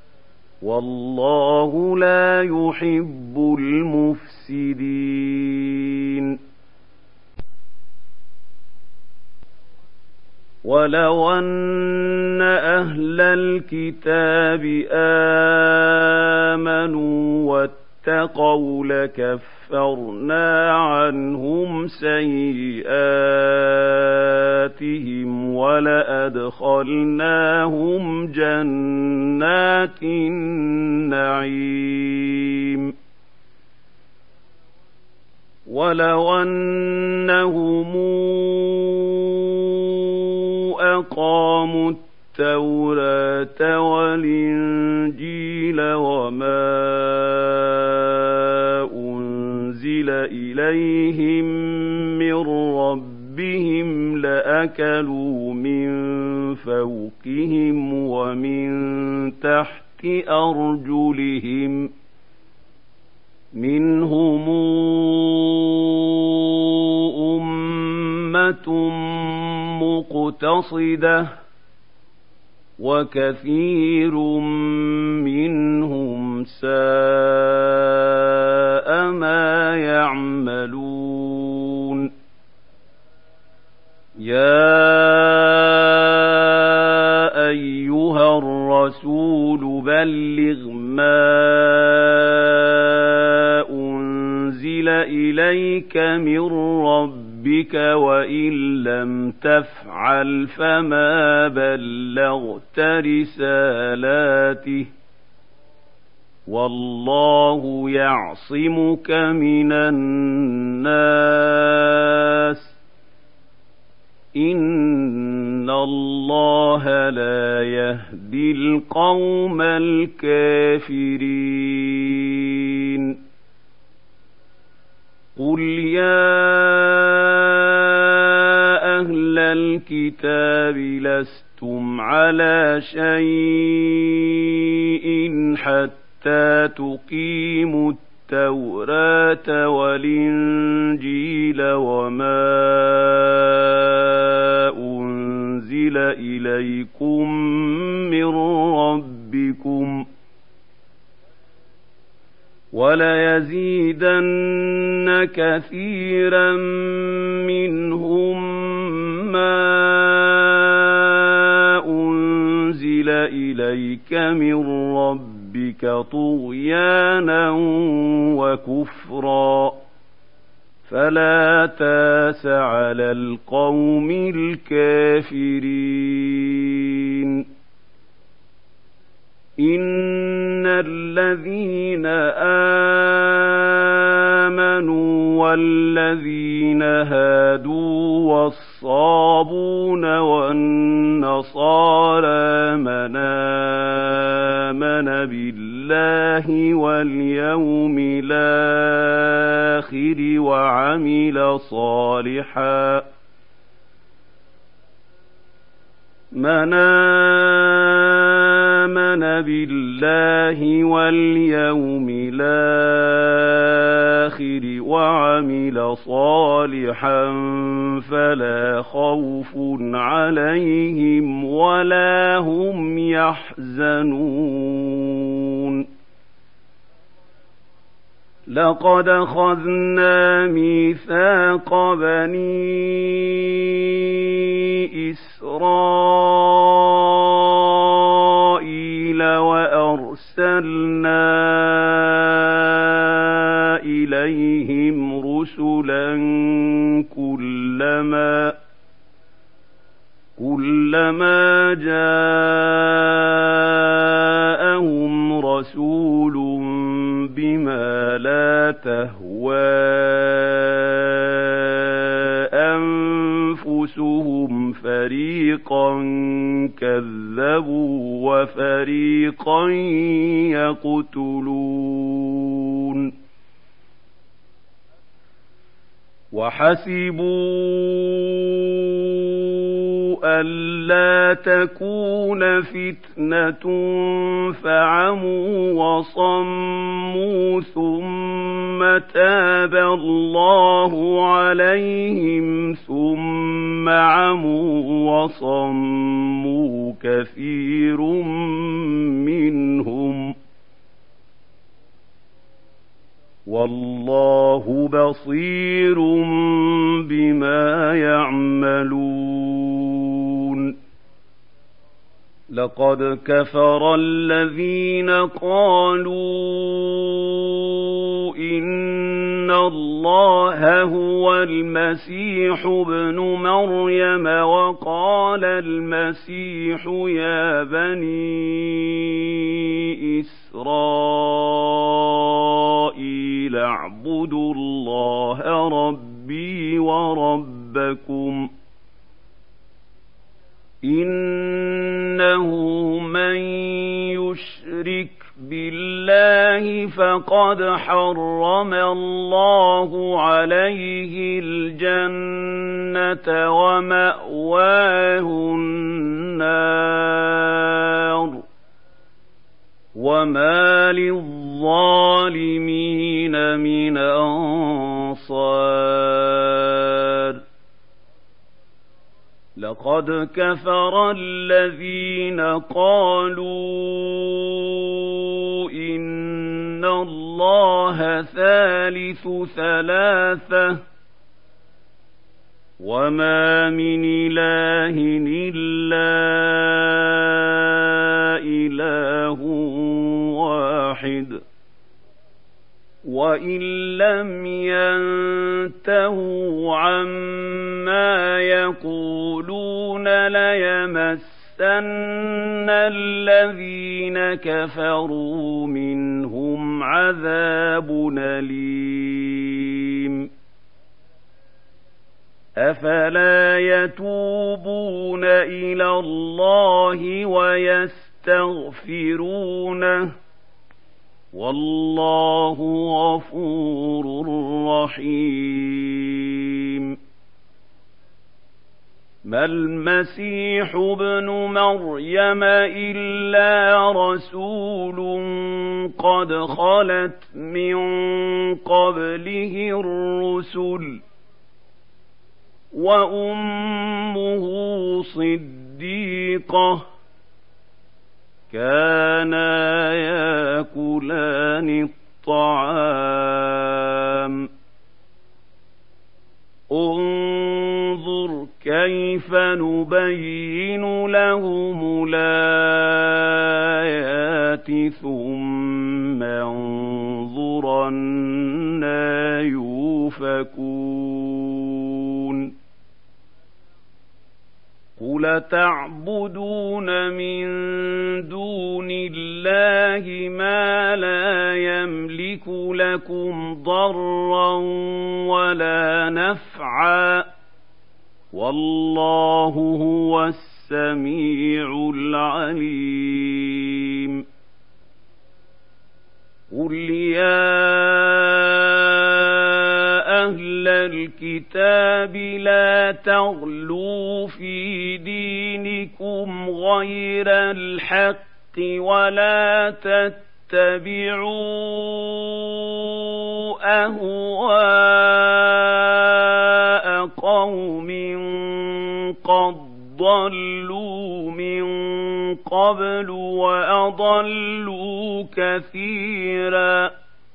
Speaker 1: والله لا يحب المفسدين ولو أن أهل الكتاب آمنوا واتقوا لكفرنا عنهم سيئاتهم ولأدخلناهم جنات النعيم ولو أنهم أقاموا التوراة والإنجيل وما أنزل إليهم من ربهم لأكلوا من فوقهم ومن تحت أرجلهم منهم أمة مقتصدة وكثير منهم ساء ما يعملون يا أيها الرسول بلغ ما أنزل إليك من ربك وإن لم تفعل فما بلغت رسالاته والله يعصمك من الناس إن الله لا يهدي القوم الكافرين قُلْ يَا أَهْلَ الْكِتَابِ لَسْتُمْ عَلَىٰ شَيْءٍ حَتَّىٰ تُقِيمُوا التَّوْرَاةَ وَالْإِنجِيلَ وَمَا أُنزِلَ إِلَيْكُم مِّن رَّبِّكُمْ ۗ وَلَيَزِيدَنَّ كَثِيرًا مِّنْهُم مَّا أُنزِلَ إِلَيْكَ مِن رَّبِّكَ طُغْيَانًا وَكُفْرًا ۖ فَلَا تَأْسَ عَلَى الْقَوْمِ الْكَافِرِينَ إِنَّ الَّذِينَ آمَنُوا وَالَّذِينَ هَادُوا وَالصَّابُونَ وَالنَّصَارَىٰ مَنْ آمَنَ بِاللَّهِ وَالْيَوْمِ الْآخِرِ وَعَمِلَ صَالِحًا فَلَا خَوْفٌ عَلَيْهِمْ وَلَا هُمْ يَحْزَنُونَ لَقَدْ أَخَذْنَا مِيثَاقَ بَنِي إِسْرَائِيلَ وَأَرْسَلْنَا إِلَيْهِمْ رُسُلًا كُلَّمَا جَاءَهُمْ رَسُولٌ بِمَا لَا تَهْوَىٰ أَنفُسُهُمْ فَرِيقًا كَذَّبُوا وَفَرِيقًا يَقْتُلُونَ وَحَسِبُوا أَلَّا تَكُونَ فِتْنَةٌ فَعَمُوا وَصَمُّوا ثُمَّ تَابَ اللَّهُ عَلَيْهِمْ ثُمَّ عَمُوا وَصَمُّوا كَثِيرٌ مِّنْهُمْ ۚ وَاللَّهُ بَصِيرٌ بِمَا يَعْمَلُونَ لَقَدْ كَفَرَ الَّذِينَ قَالُوا إِنَّ اللَّهَ هُوَ الْمَسِيحُ ابْنُ مَرْيَمَ وَقَالَ الْمَسِيحُ يَا بَنِي إِسْرَائِيلَ اعْبُدُوا اللَّهَ رَبِّي وَرَبَّكُمْ إِنَّهُ مَن يُشْرِكْ بِاللَّهِ فَقَدْ حَرَّمَ اللَّهُ عَلَيْهِ الْجَنَّةَ وَمَأْوَاهُ النَّارُ وَمَا لِلظَّالِمِينَ مِنْ أَنصَارٍ لَقَدْ كَفَرَ الَّذِينَ قَالُوا إِنَّ اللَّهَ ثَالِثُ ثَلَاثَةٍ وَمَا مِنْ إِلَٰهٍ إِلَّا إِلَٰهٌ وَاحِدٌ وَإِن لَّمْ يَنتَهُوا عَمَّا يَقُولُونَ لَيَمَسَّنَّ الَّذِينَ كَفَرُوا مِنْهُمْ عَذَابٌ أَلِيمٌ أَفَلَا يَتُوبُونَ إِلَى اللَّهِ وَيَسْتَغْفِرُونَهُ والله غفور رحيم. ما المسيح ابن مريم إلا رسول قد خلت من قبله الرسل وأمه صديقة كانا يأكلان الطعام. انظر كيف نبين لهم الآيات ثم انظر أنى يؤفكون. قل تعبدون من دون الله ما لا يملك لكم ضرا ولا نفعا والله هو السميع العليم. قل يا أهل الكتاب لا تغلوا في دينكم غير الحق ولا تتبعوا أهواء قوم قد ضلوا من قبل وأضلوا كثيرا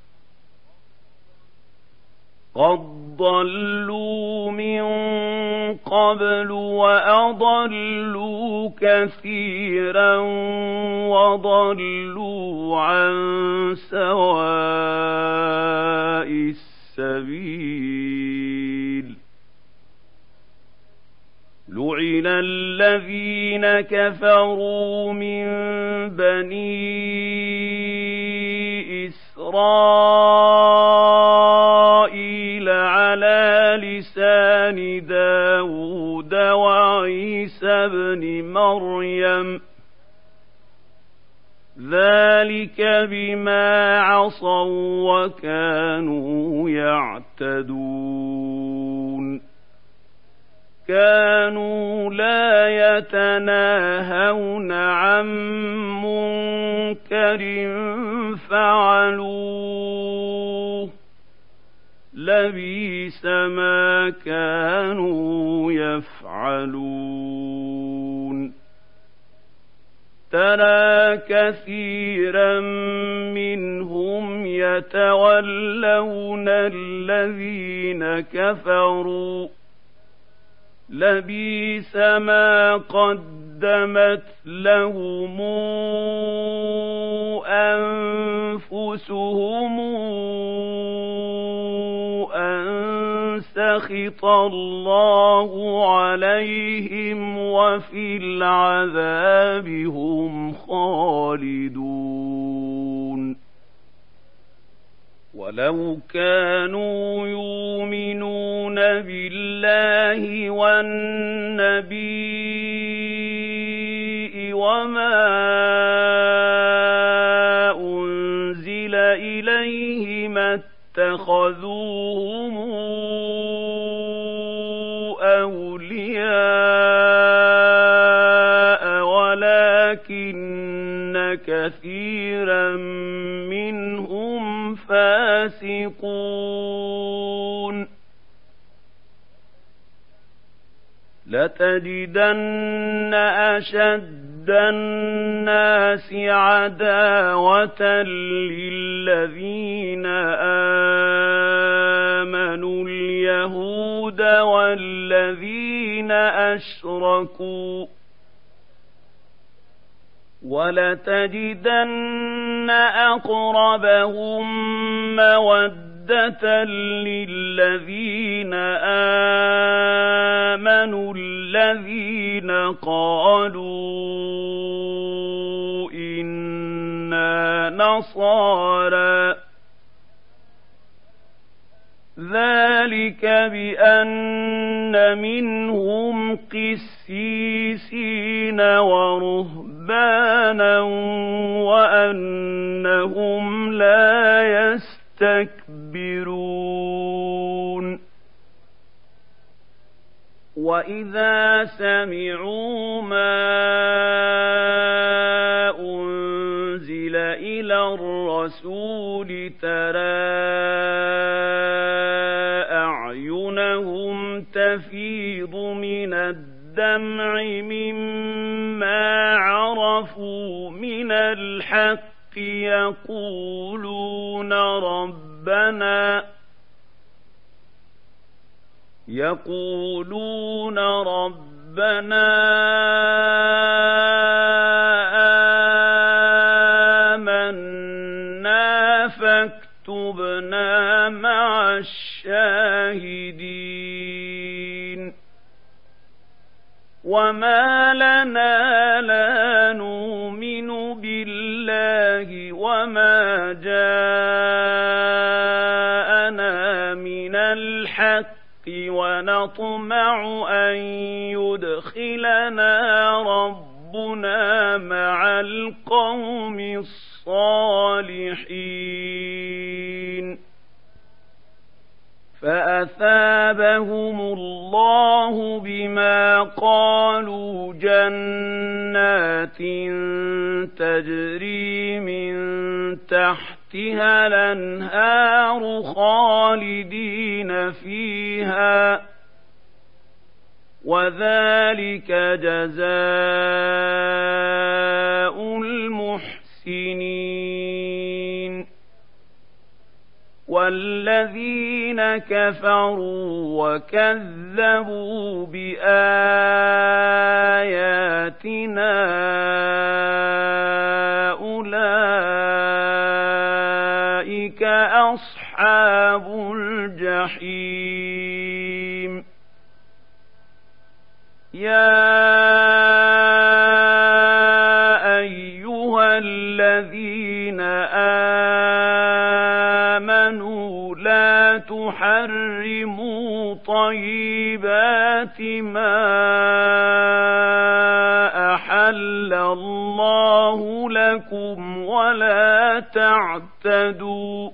Speaker 1: وضلوا عن سواء السبيل. لعن الذين كفروا من بني إسرائيل على لسان داود وعيسى بن مريم ذلك بما عصوا وكانوا يعتدون. كانوا لا يتناهون عن منكر فعلوه لبئس ما كانوا يفعلون. ترى كثيرا منهم يتولون الذين كفروا لبئس ما قدمت لهم أنفسهم أن سخط الله عليهم وفي العذاب هم خالدون. ولو كانوا يؤمنون بالله والنبي وما أنزل إليه ما اتخذوهم أولياء ولكن كثيرا منهم فاسقون. لتجدن أشد الناس عداوة للذين آمنوا اليهود والذين أشركوا ولتجدن أقربهم مودة للذين آمنوا الذين قالوا إنا نصارى ذلك بأن منهم قسيسين ورهبانا رهبانا وأنهم لا يستكبرون وإذا سمعوا ما أنزل إلى الرسول ترى أعينهم تفيض من الدمع مما عرفوا من الحق يقولون ربنا آمنا فاكتبنا مع الشاهدين وما لنا لا نؤمن بالله وما جاءنا من الحق ونطمع أن يدخلنا ربنا مع القوم الصالحين فأثابهم الله بما قالوا جنات تجري من تحتها الأنهار خالدين فيها وذلك جزاء المحسنين والذين كفروا وكذبوا بآياتنا أولئك أصحاب الجحيم يا أيها الذين آمنوا لا تحرموا طيبات ما أحل الله لكم ولا تعتدوا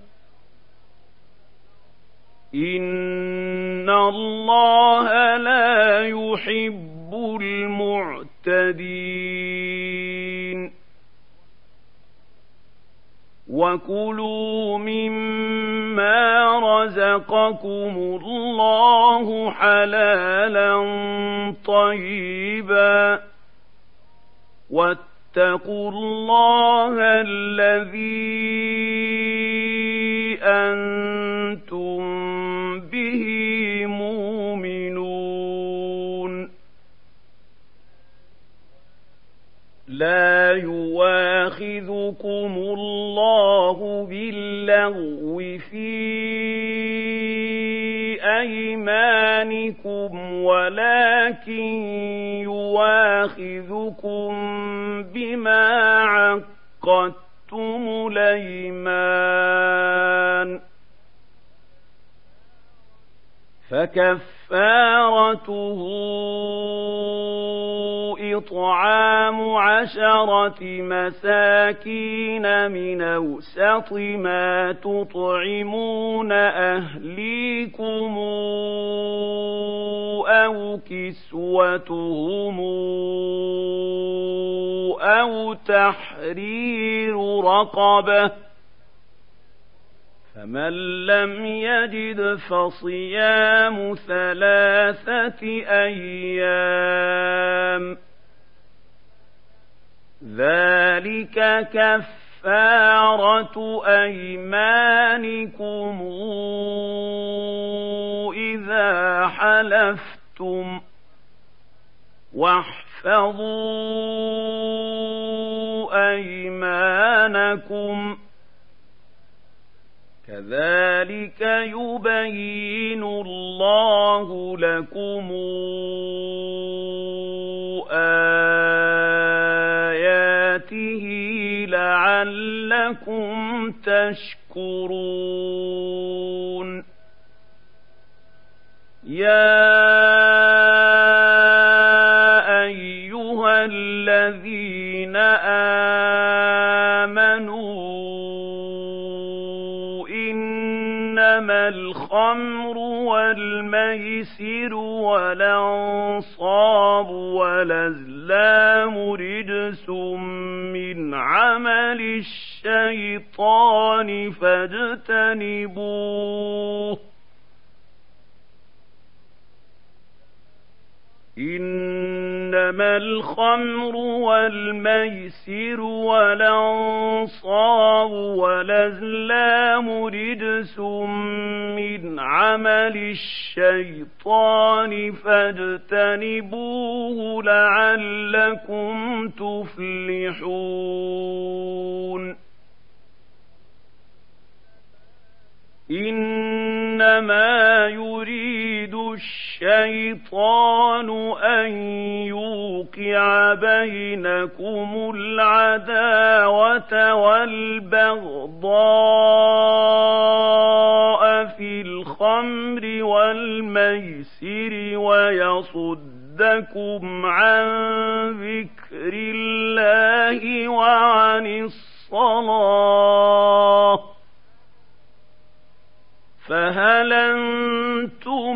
Speaker 1: إن الله لا يحب المعتدين وكلوا مما رزقكم الله حلالا طيبا واتقوا الله الذي أنتم به مؤمنون لا يواخذكم الله باللغو في أيمانكم ولكن يواخذكم بما عقدتم الأيمان فكفارته إطعام 10 مساكين من أوسط ما تطعمون أهليكم أو كسوتهم أو تحرير رقبة فمن لم يجد فصيام 3 أيام ذلك كفارة أيمانكم إذا حلفتم واحفظوا أيمانكم كذلك يبين الله لكم آياته لعلكم تشكرون يا أيها الذين والميسر والأنصاب والأزلام رجس من عمل الشيطان فاجتنبوه إنما الخمر والميسر والأنصاب والأزلام رجس من عمل الشيطان فاجتنبوه لعلكم تفلحون إنما يريد الشيطان أن يوقع بينكم العداوة والبغضاء في الخمر والميسر ويصدكم عن ذكر الله وعن الصلاة فهل أنتم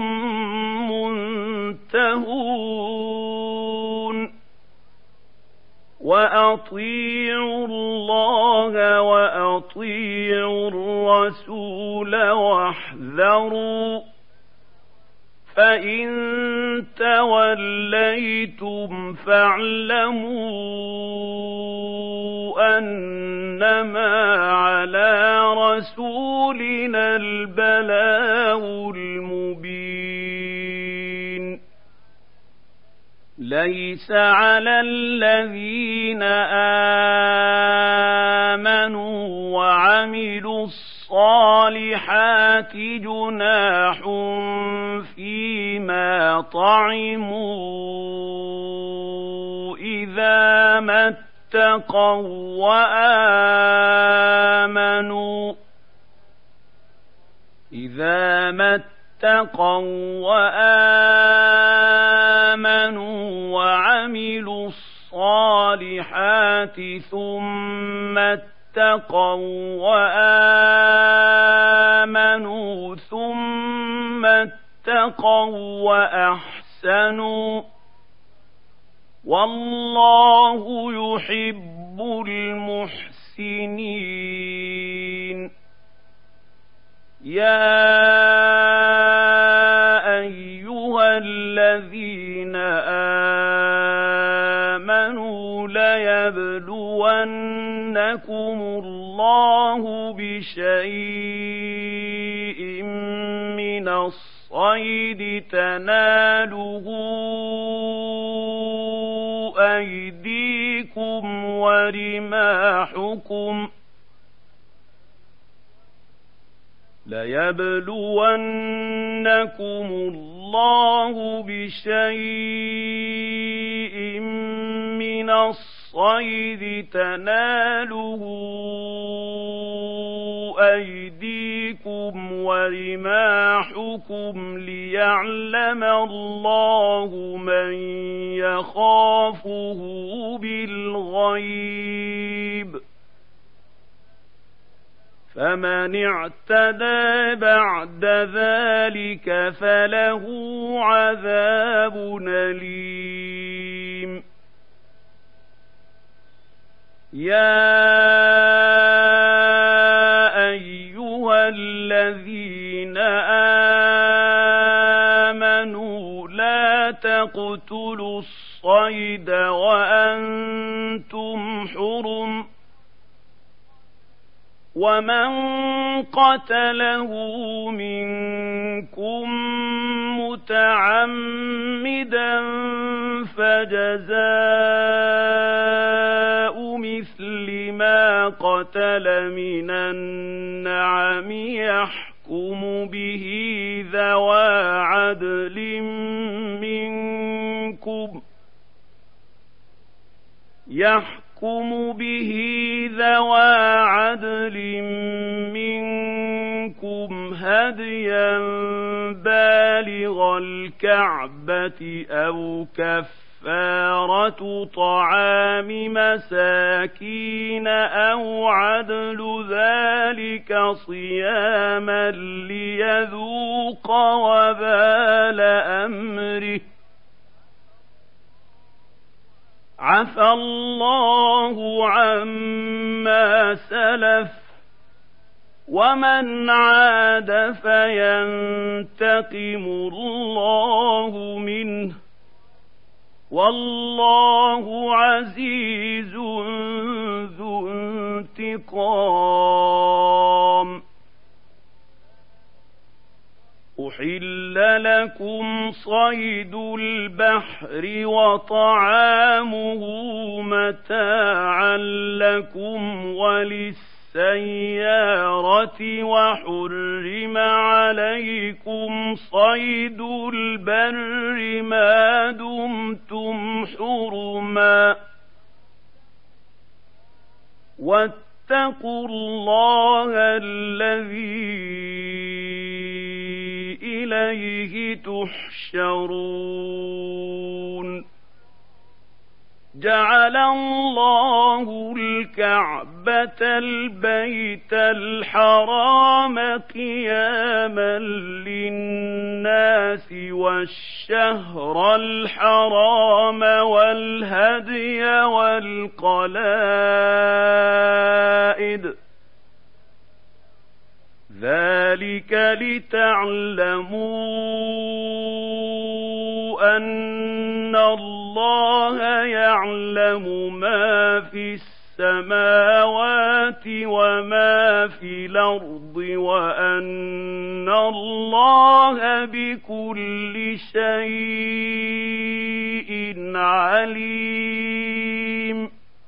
Speaker 1: منتهون وأطيعوا الله وأطيعوا الرسول واحذروا فإن توليتم فاعلموا أنما على رسولنا البلاغ المبين ليس على الذين آمنوا وعملوا الصالحات جناح فيما طعموا إذا ما اتقوا وآمنوا وعملوا الصالحات ثم اتقوا وآمنوا ثم اتقوا وأحسنوا والله يحب المحسنين يا أيها الذين آمنوا ليبلونكم الله بشيء من الصيد تناله أيديكم ورماحكم ليبلونكم الله بشيء من الصيد تناله أيديكم ورماحكم ليعلم الله من يخافه بالغيب فمن اعتدى بعد ذلك فله عذاب أليم يا أيها الذين آمنوا لا تقتلوا الصيد وأنتم حرم ومن قتله منكم متعمدا فجزاء مثل ما قتل من النعم يحكم به ذوى عدل منكم هديا بالغ الكعبة أو كفارة كفارة طعام مساكين أو عدل ذلك صياما ليذوق وبال أمره. عفى الله عما سلف ومن عاد فينتقم الله منه والله عزيز ذو انتقام. أحل لكم صيد البحر وطعامه متاعا لكم وللسيارة وحرم عليكم صيد البر ما دمتم حرما واتقوا الله الذي إليه تحشرون. جعل الله الكعبة البيت الحرام قياما للناس والشهر الحرام والهدي والقلائد ذلك لتعلموا أن الله يعلم ما في السماوات وما في الأرض وأن الله بكل شيء عليم.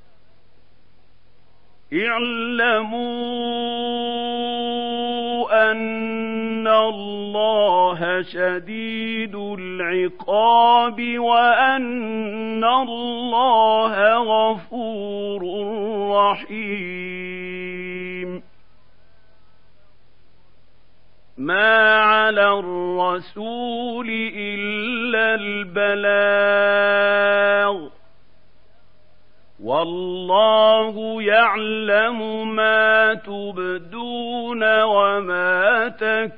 Speaker 1: اعلموا أن الله شديد العقاب وأن الله غفور رحيم. ما على الرسول إلا البلاغ والله يعلم ما تبدون وما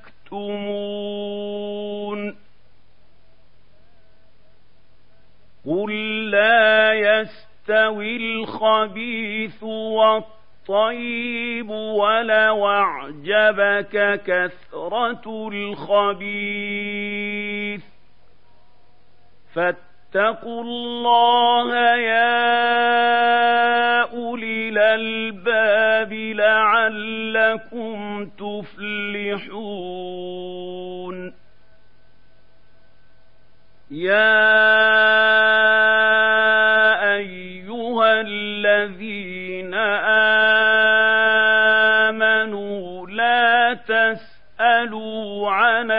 Speaker 1: تكتمون. قل لا يستوي الخبيث والطيب ولو أعجبك كثرة الخبيث فاتقوا الله يا أولي الألباب لعلكم تفلحون. يا أيها الذين آمنوا لا تسألوا عن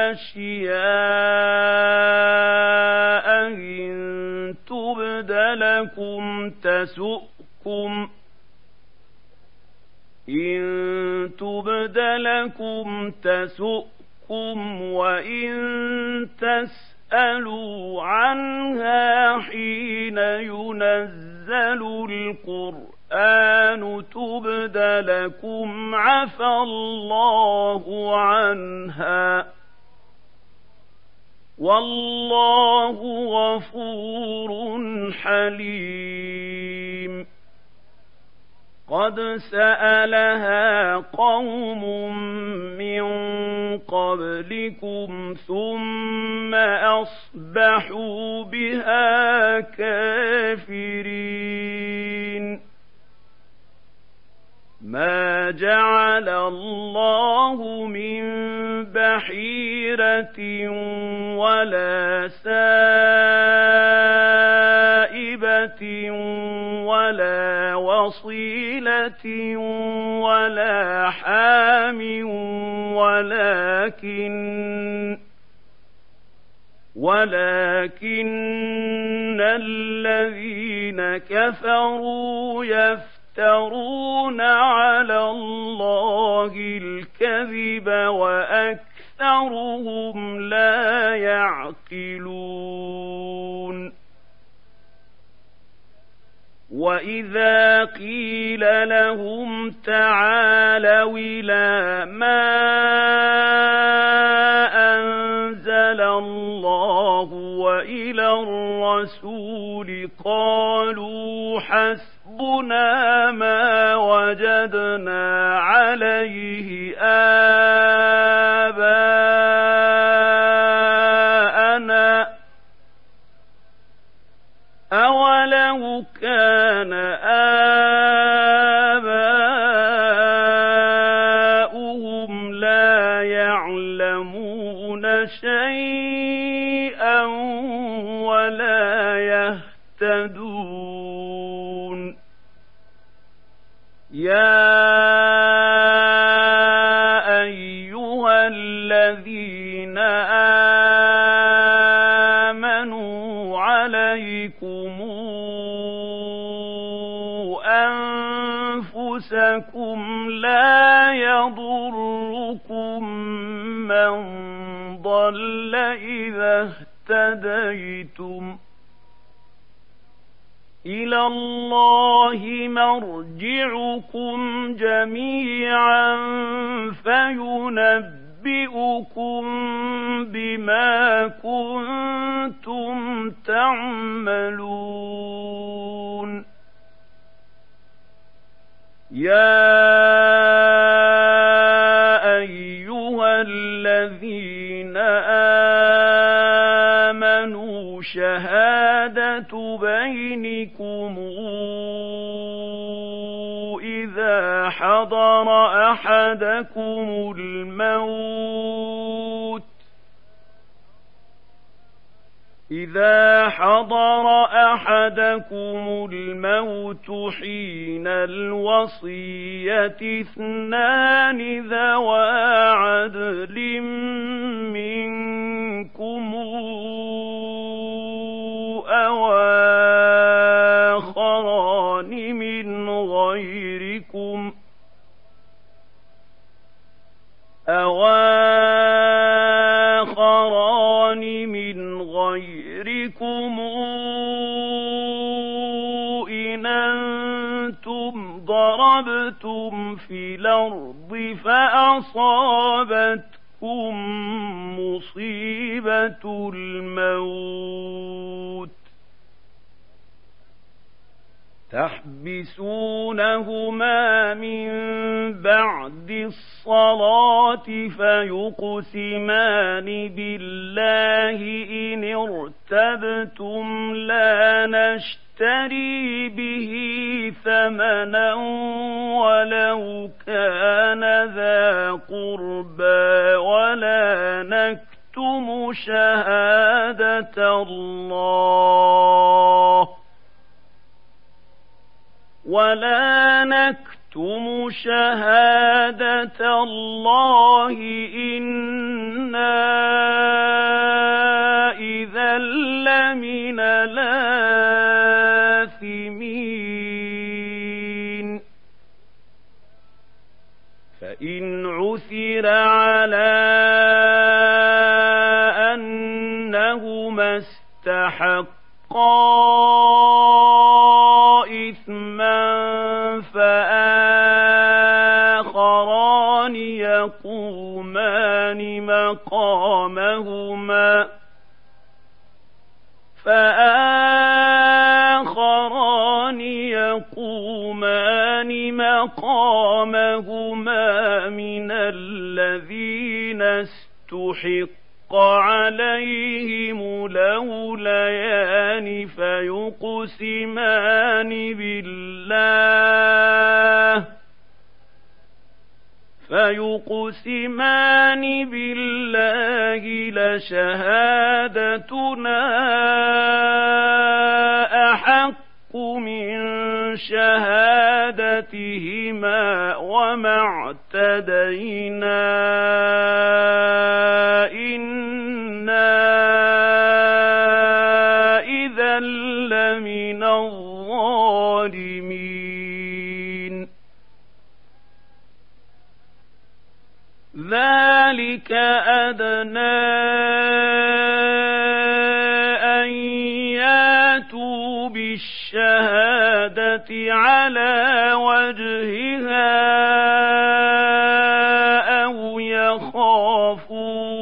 Speaker 1: أشياء إن تبد لكم تسؤكم وإن تسألوا عنها حين ينزل القرآن تبد لكم عفى الله عنها والله غفور حليم. قد سألها قوم من قبلكم ثم أصبحوا بها كافرين. ما جعل الله من بحيرة ولا سائبة ولا وصيلة ولا حام ولكن الذين كفروا يفترون على الله الكذب وأكثرهم لا يعقلون. وإذا قيل لهم تعالوا إلى ما أنزل الله وإلى الرسول قالوا حسبنا ما وجدنا عليه آباءنا أولو كان آباؤهم لا يعلمون شيئا ولا يهتدون يا أيها الذين آمنوا عليكم أنفسكم لا يضركم من ضل إذا اهتديتم إلى الله مرجعكم جميعا فينبئكم بما كنتم تعملون يا أيها الذين آمنوا شهادة بينكم إذا حضر أحدكم الموت حين الوصية اثنان ذوى عدل منكم أو آخران من غيركم إن أنتم ضربتم في الأرض فأصابتكم مصيبة الموت تحبسونهما من بعد الصلاة فيقسمان بالله إن ارتبتم لا نشتري به ثمنا ولو كان ذا قربى ولا نكتم شهادة الله إنا إذا لمن الآثمين فإن عثر على أنهما استحقا إثما فآخران يقومان مقامهما من الذين استحق عليهم الأوليان فيقسمان بالله لشهادتنا أحق من شهادتهما وما اعتدينا إنا إذا لمن الظالمين ذلك أدنى أن ياتوا بالشهادة الدابة على وجهها أو يخافوا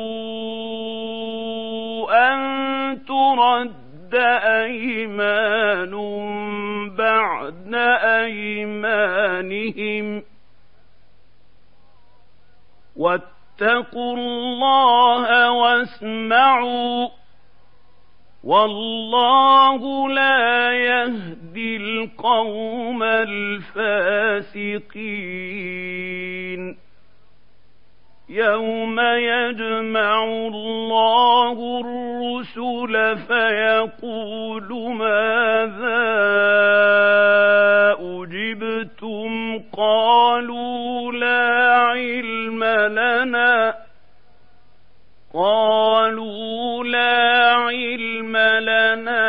Speaker 1: أن ترد أيمان بعد أيمانهم واتقوا الله واسمعوا والله لا يهدي القوم الفاسقين يوم يجمع الله الرسل فيقول ماذا أجبتم قالوا لا علم لنا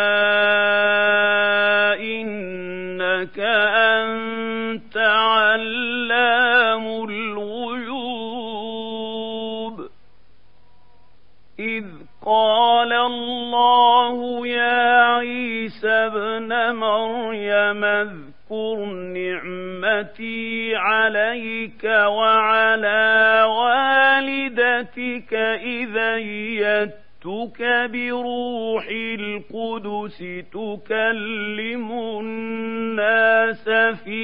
Speaker 1: إنك أنت علام الغيوب إذ قال الله يا عيسى ابن مريم اذكر نعمتي عليك وعلى والدتك إذ أيدتك بروح القدس تكلم الناس في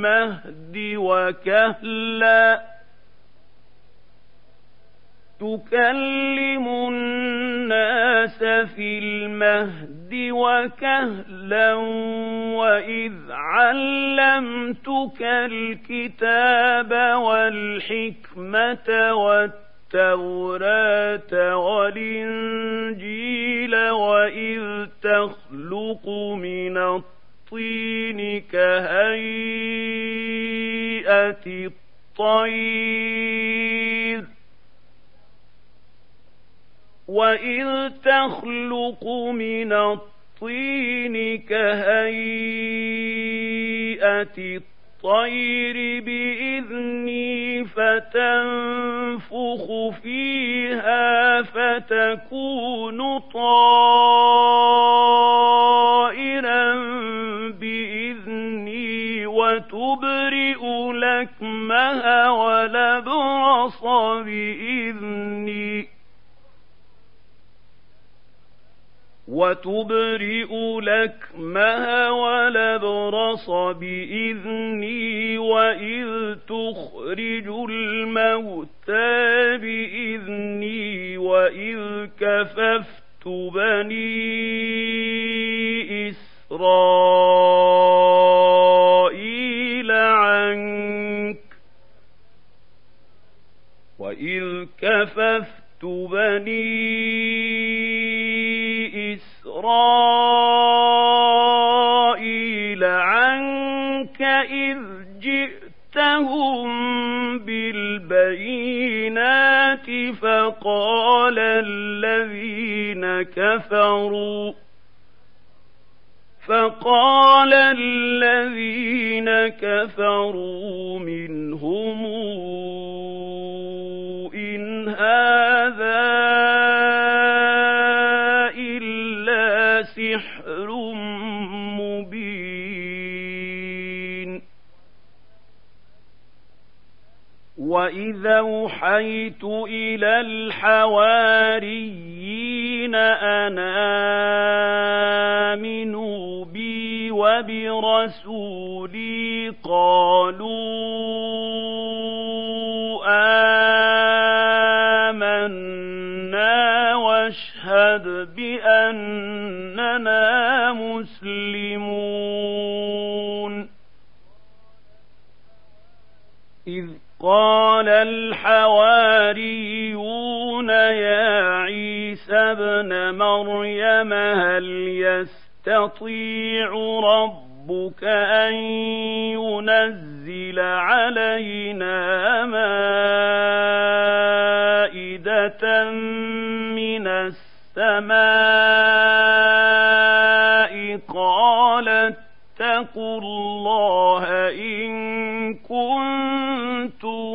Speaker 1: المهد وكهلا وإذ علمتك الكتاب والحكمة والتوراة والإنجيل وإذ تخلق من الطين كهيئة الطير وإذ تخلق من الطين كهيئة الطير بإذني فتنفخ فيها فتكون طائرا بإذني وتبرئ الأكمه والأبرص بإذني وإذ تخرج الموتى بإذني وإذ كففت بني إسرائيل عنك إذ جئتهم بالبينات فقال الذين كفروا منهم إن هذا إلا سحر مبين وإذا أوحيت إلى الحواريين أن آمنوا بي وبرسولي قالوا آمنا واشهد بأننا مسلمون إذ قال الحواريون يا عيسى ابن مريم هل يستطيع ربك أن ينزل علينا مائدة من السماء قال اتقوا الله إن كنتم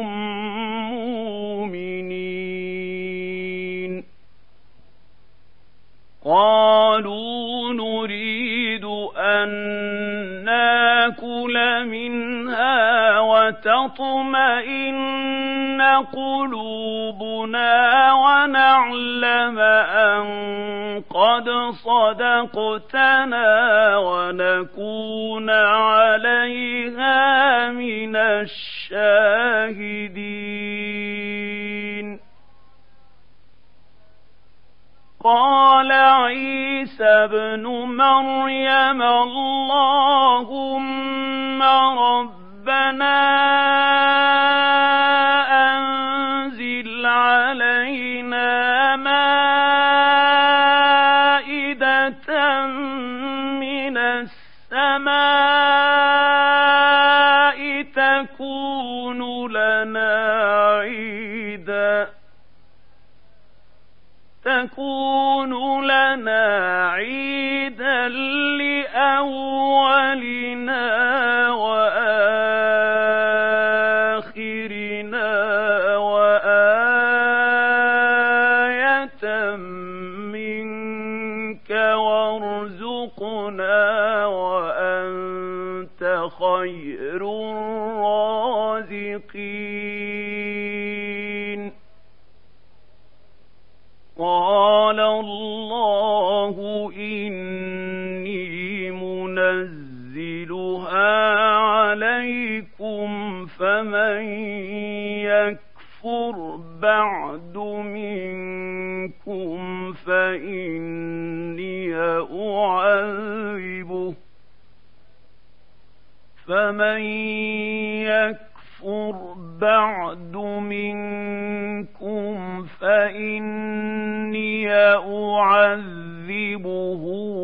Speaker 1: مؤمنين قالوا نريد نريد أن ناكل منها وتطمئن قلوبنا ونعلم أن قد صدقتنا ونكون عليها من الشاهدين. قال عيسى ابن مريم اللهم ربنا أنزل علينا مائدة من السماء تكون لنا عيدا لأولنا وآخرنا وآية منك وارزقنا وأنت خير الرازقين. قال الله إني منزلها عليكم فمن يكفر بعد منكم فإني أعذبه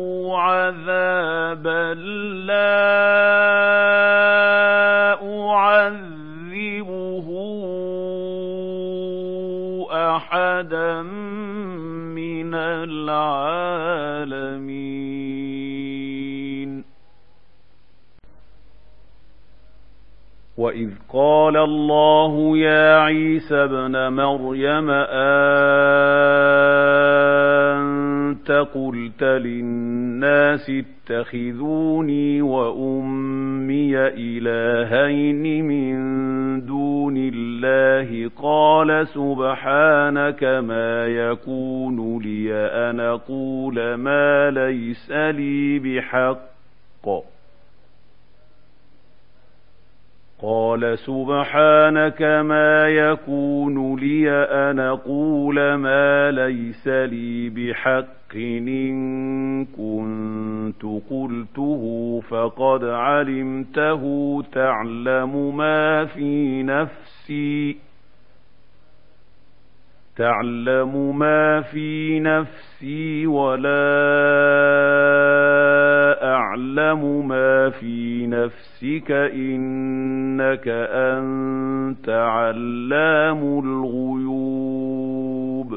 Speaker 1: عذابا لا أعذبه أحدا من العالمين. وإذ قال الله يا عيسى ابن مريم أنت قلت للناس اتخذوني وأمي إلهين من دون الله قال سبحانك ما يكون لي أن أقول ما ليس لي بحق قال سبحانك ما يكون لي أن أقول ما ليس لي بحق إن كنت قلته فقد علمته تعلم ما في نفسي ولا أعلم ما في نفسك إنك أنت علام الغيوب.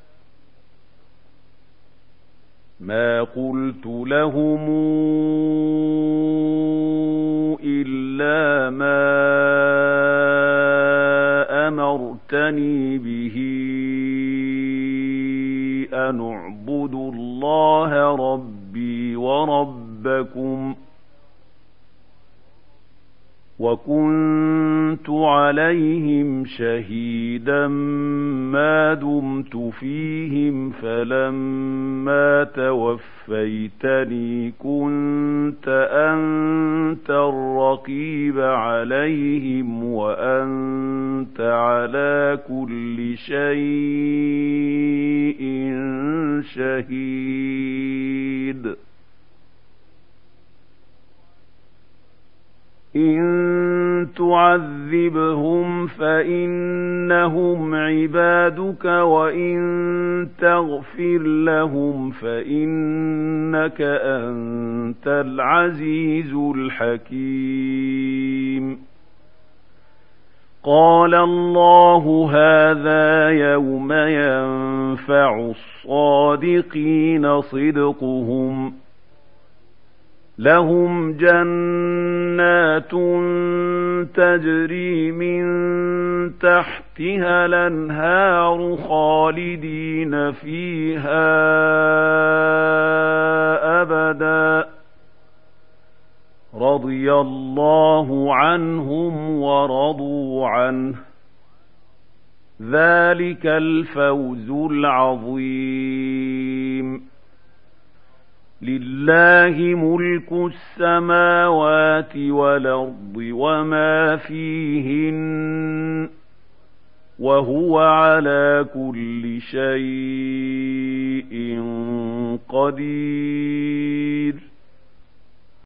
Speaker 1: ما قلت لهم إلا ما أمرتني به أن اعبدوا الله ربي وربكم وكنت عليهم شهيدا ما دمت فيهم فلما توفيتني كنت أنت الرقيب عليهم وأنت على كل شيء شهيد. إن تعذبهم فإنهم عبادك وإن تغفر لهم فإنك أنت العزيز الحكيم. قال الله هذا يوم ينفع الصادقين صدقهم لهم جنات تجري من تحتها الأنهار خالدين فيها أبدا رضي الله عنهم ورضوا عنه ذلك الفوز العظيم لله ملك السماوات والأرض وما فيهن وهو على كل شيء قدير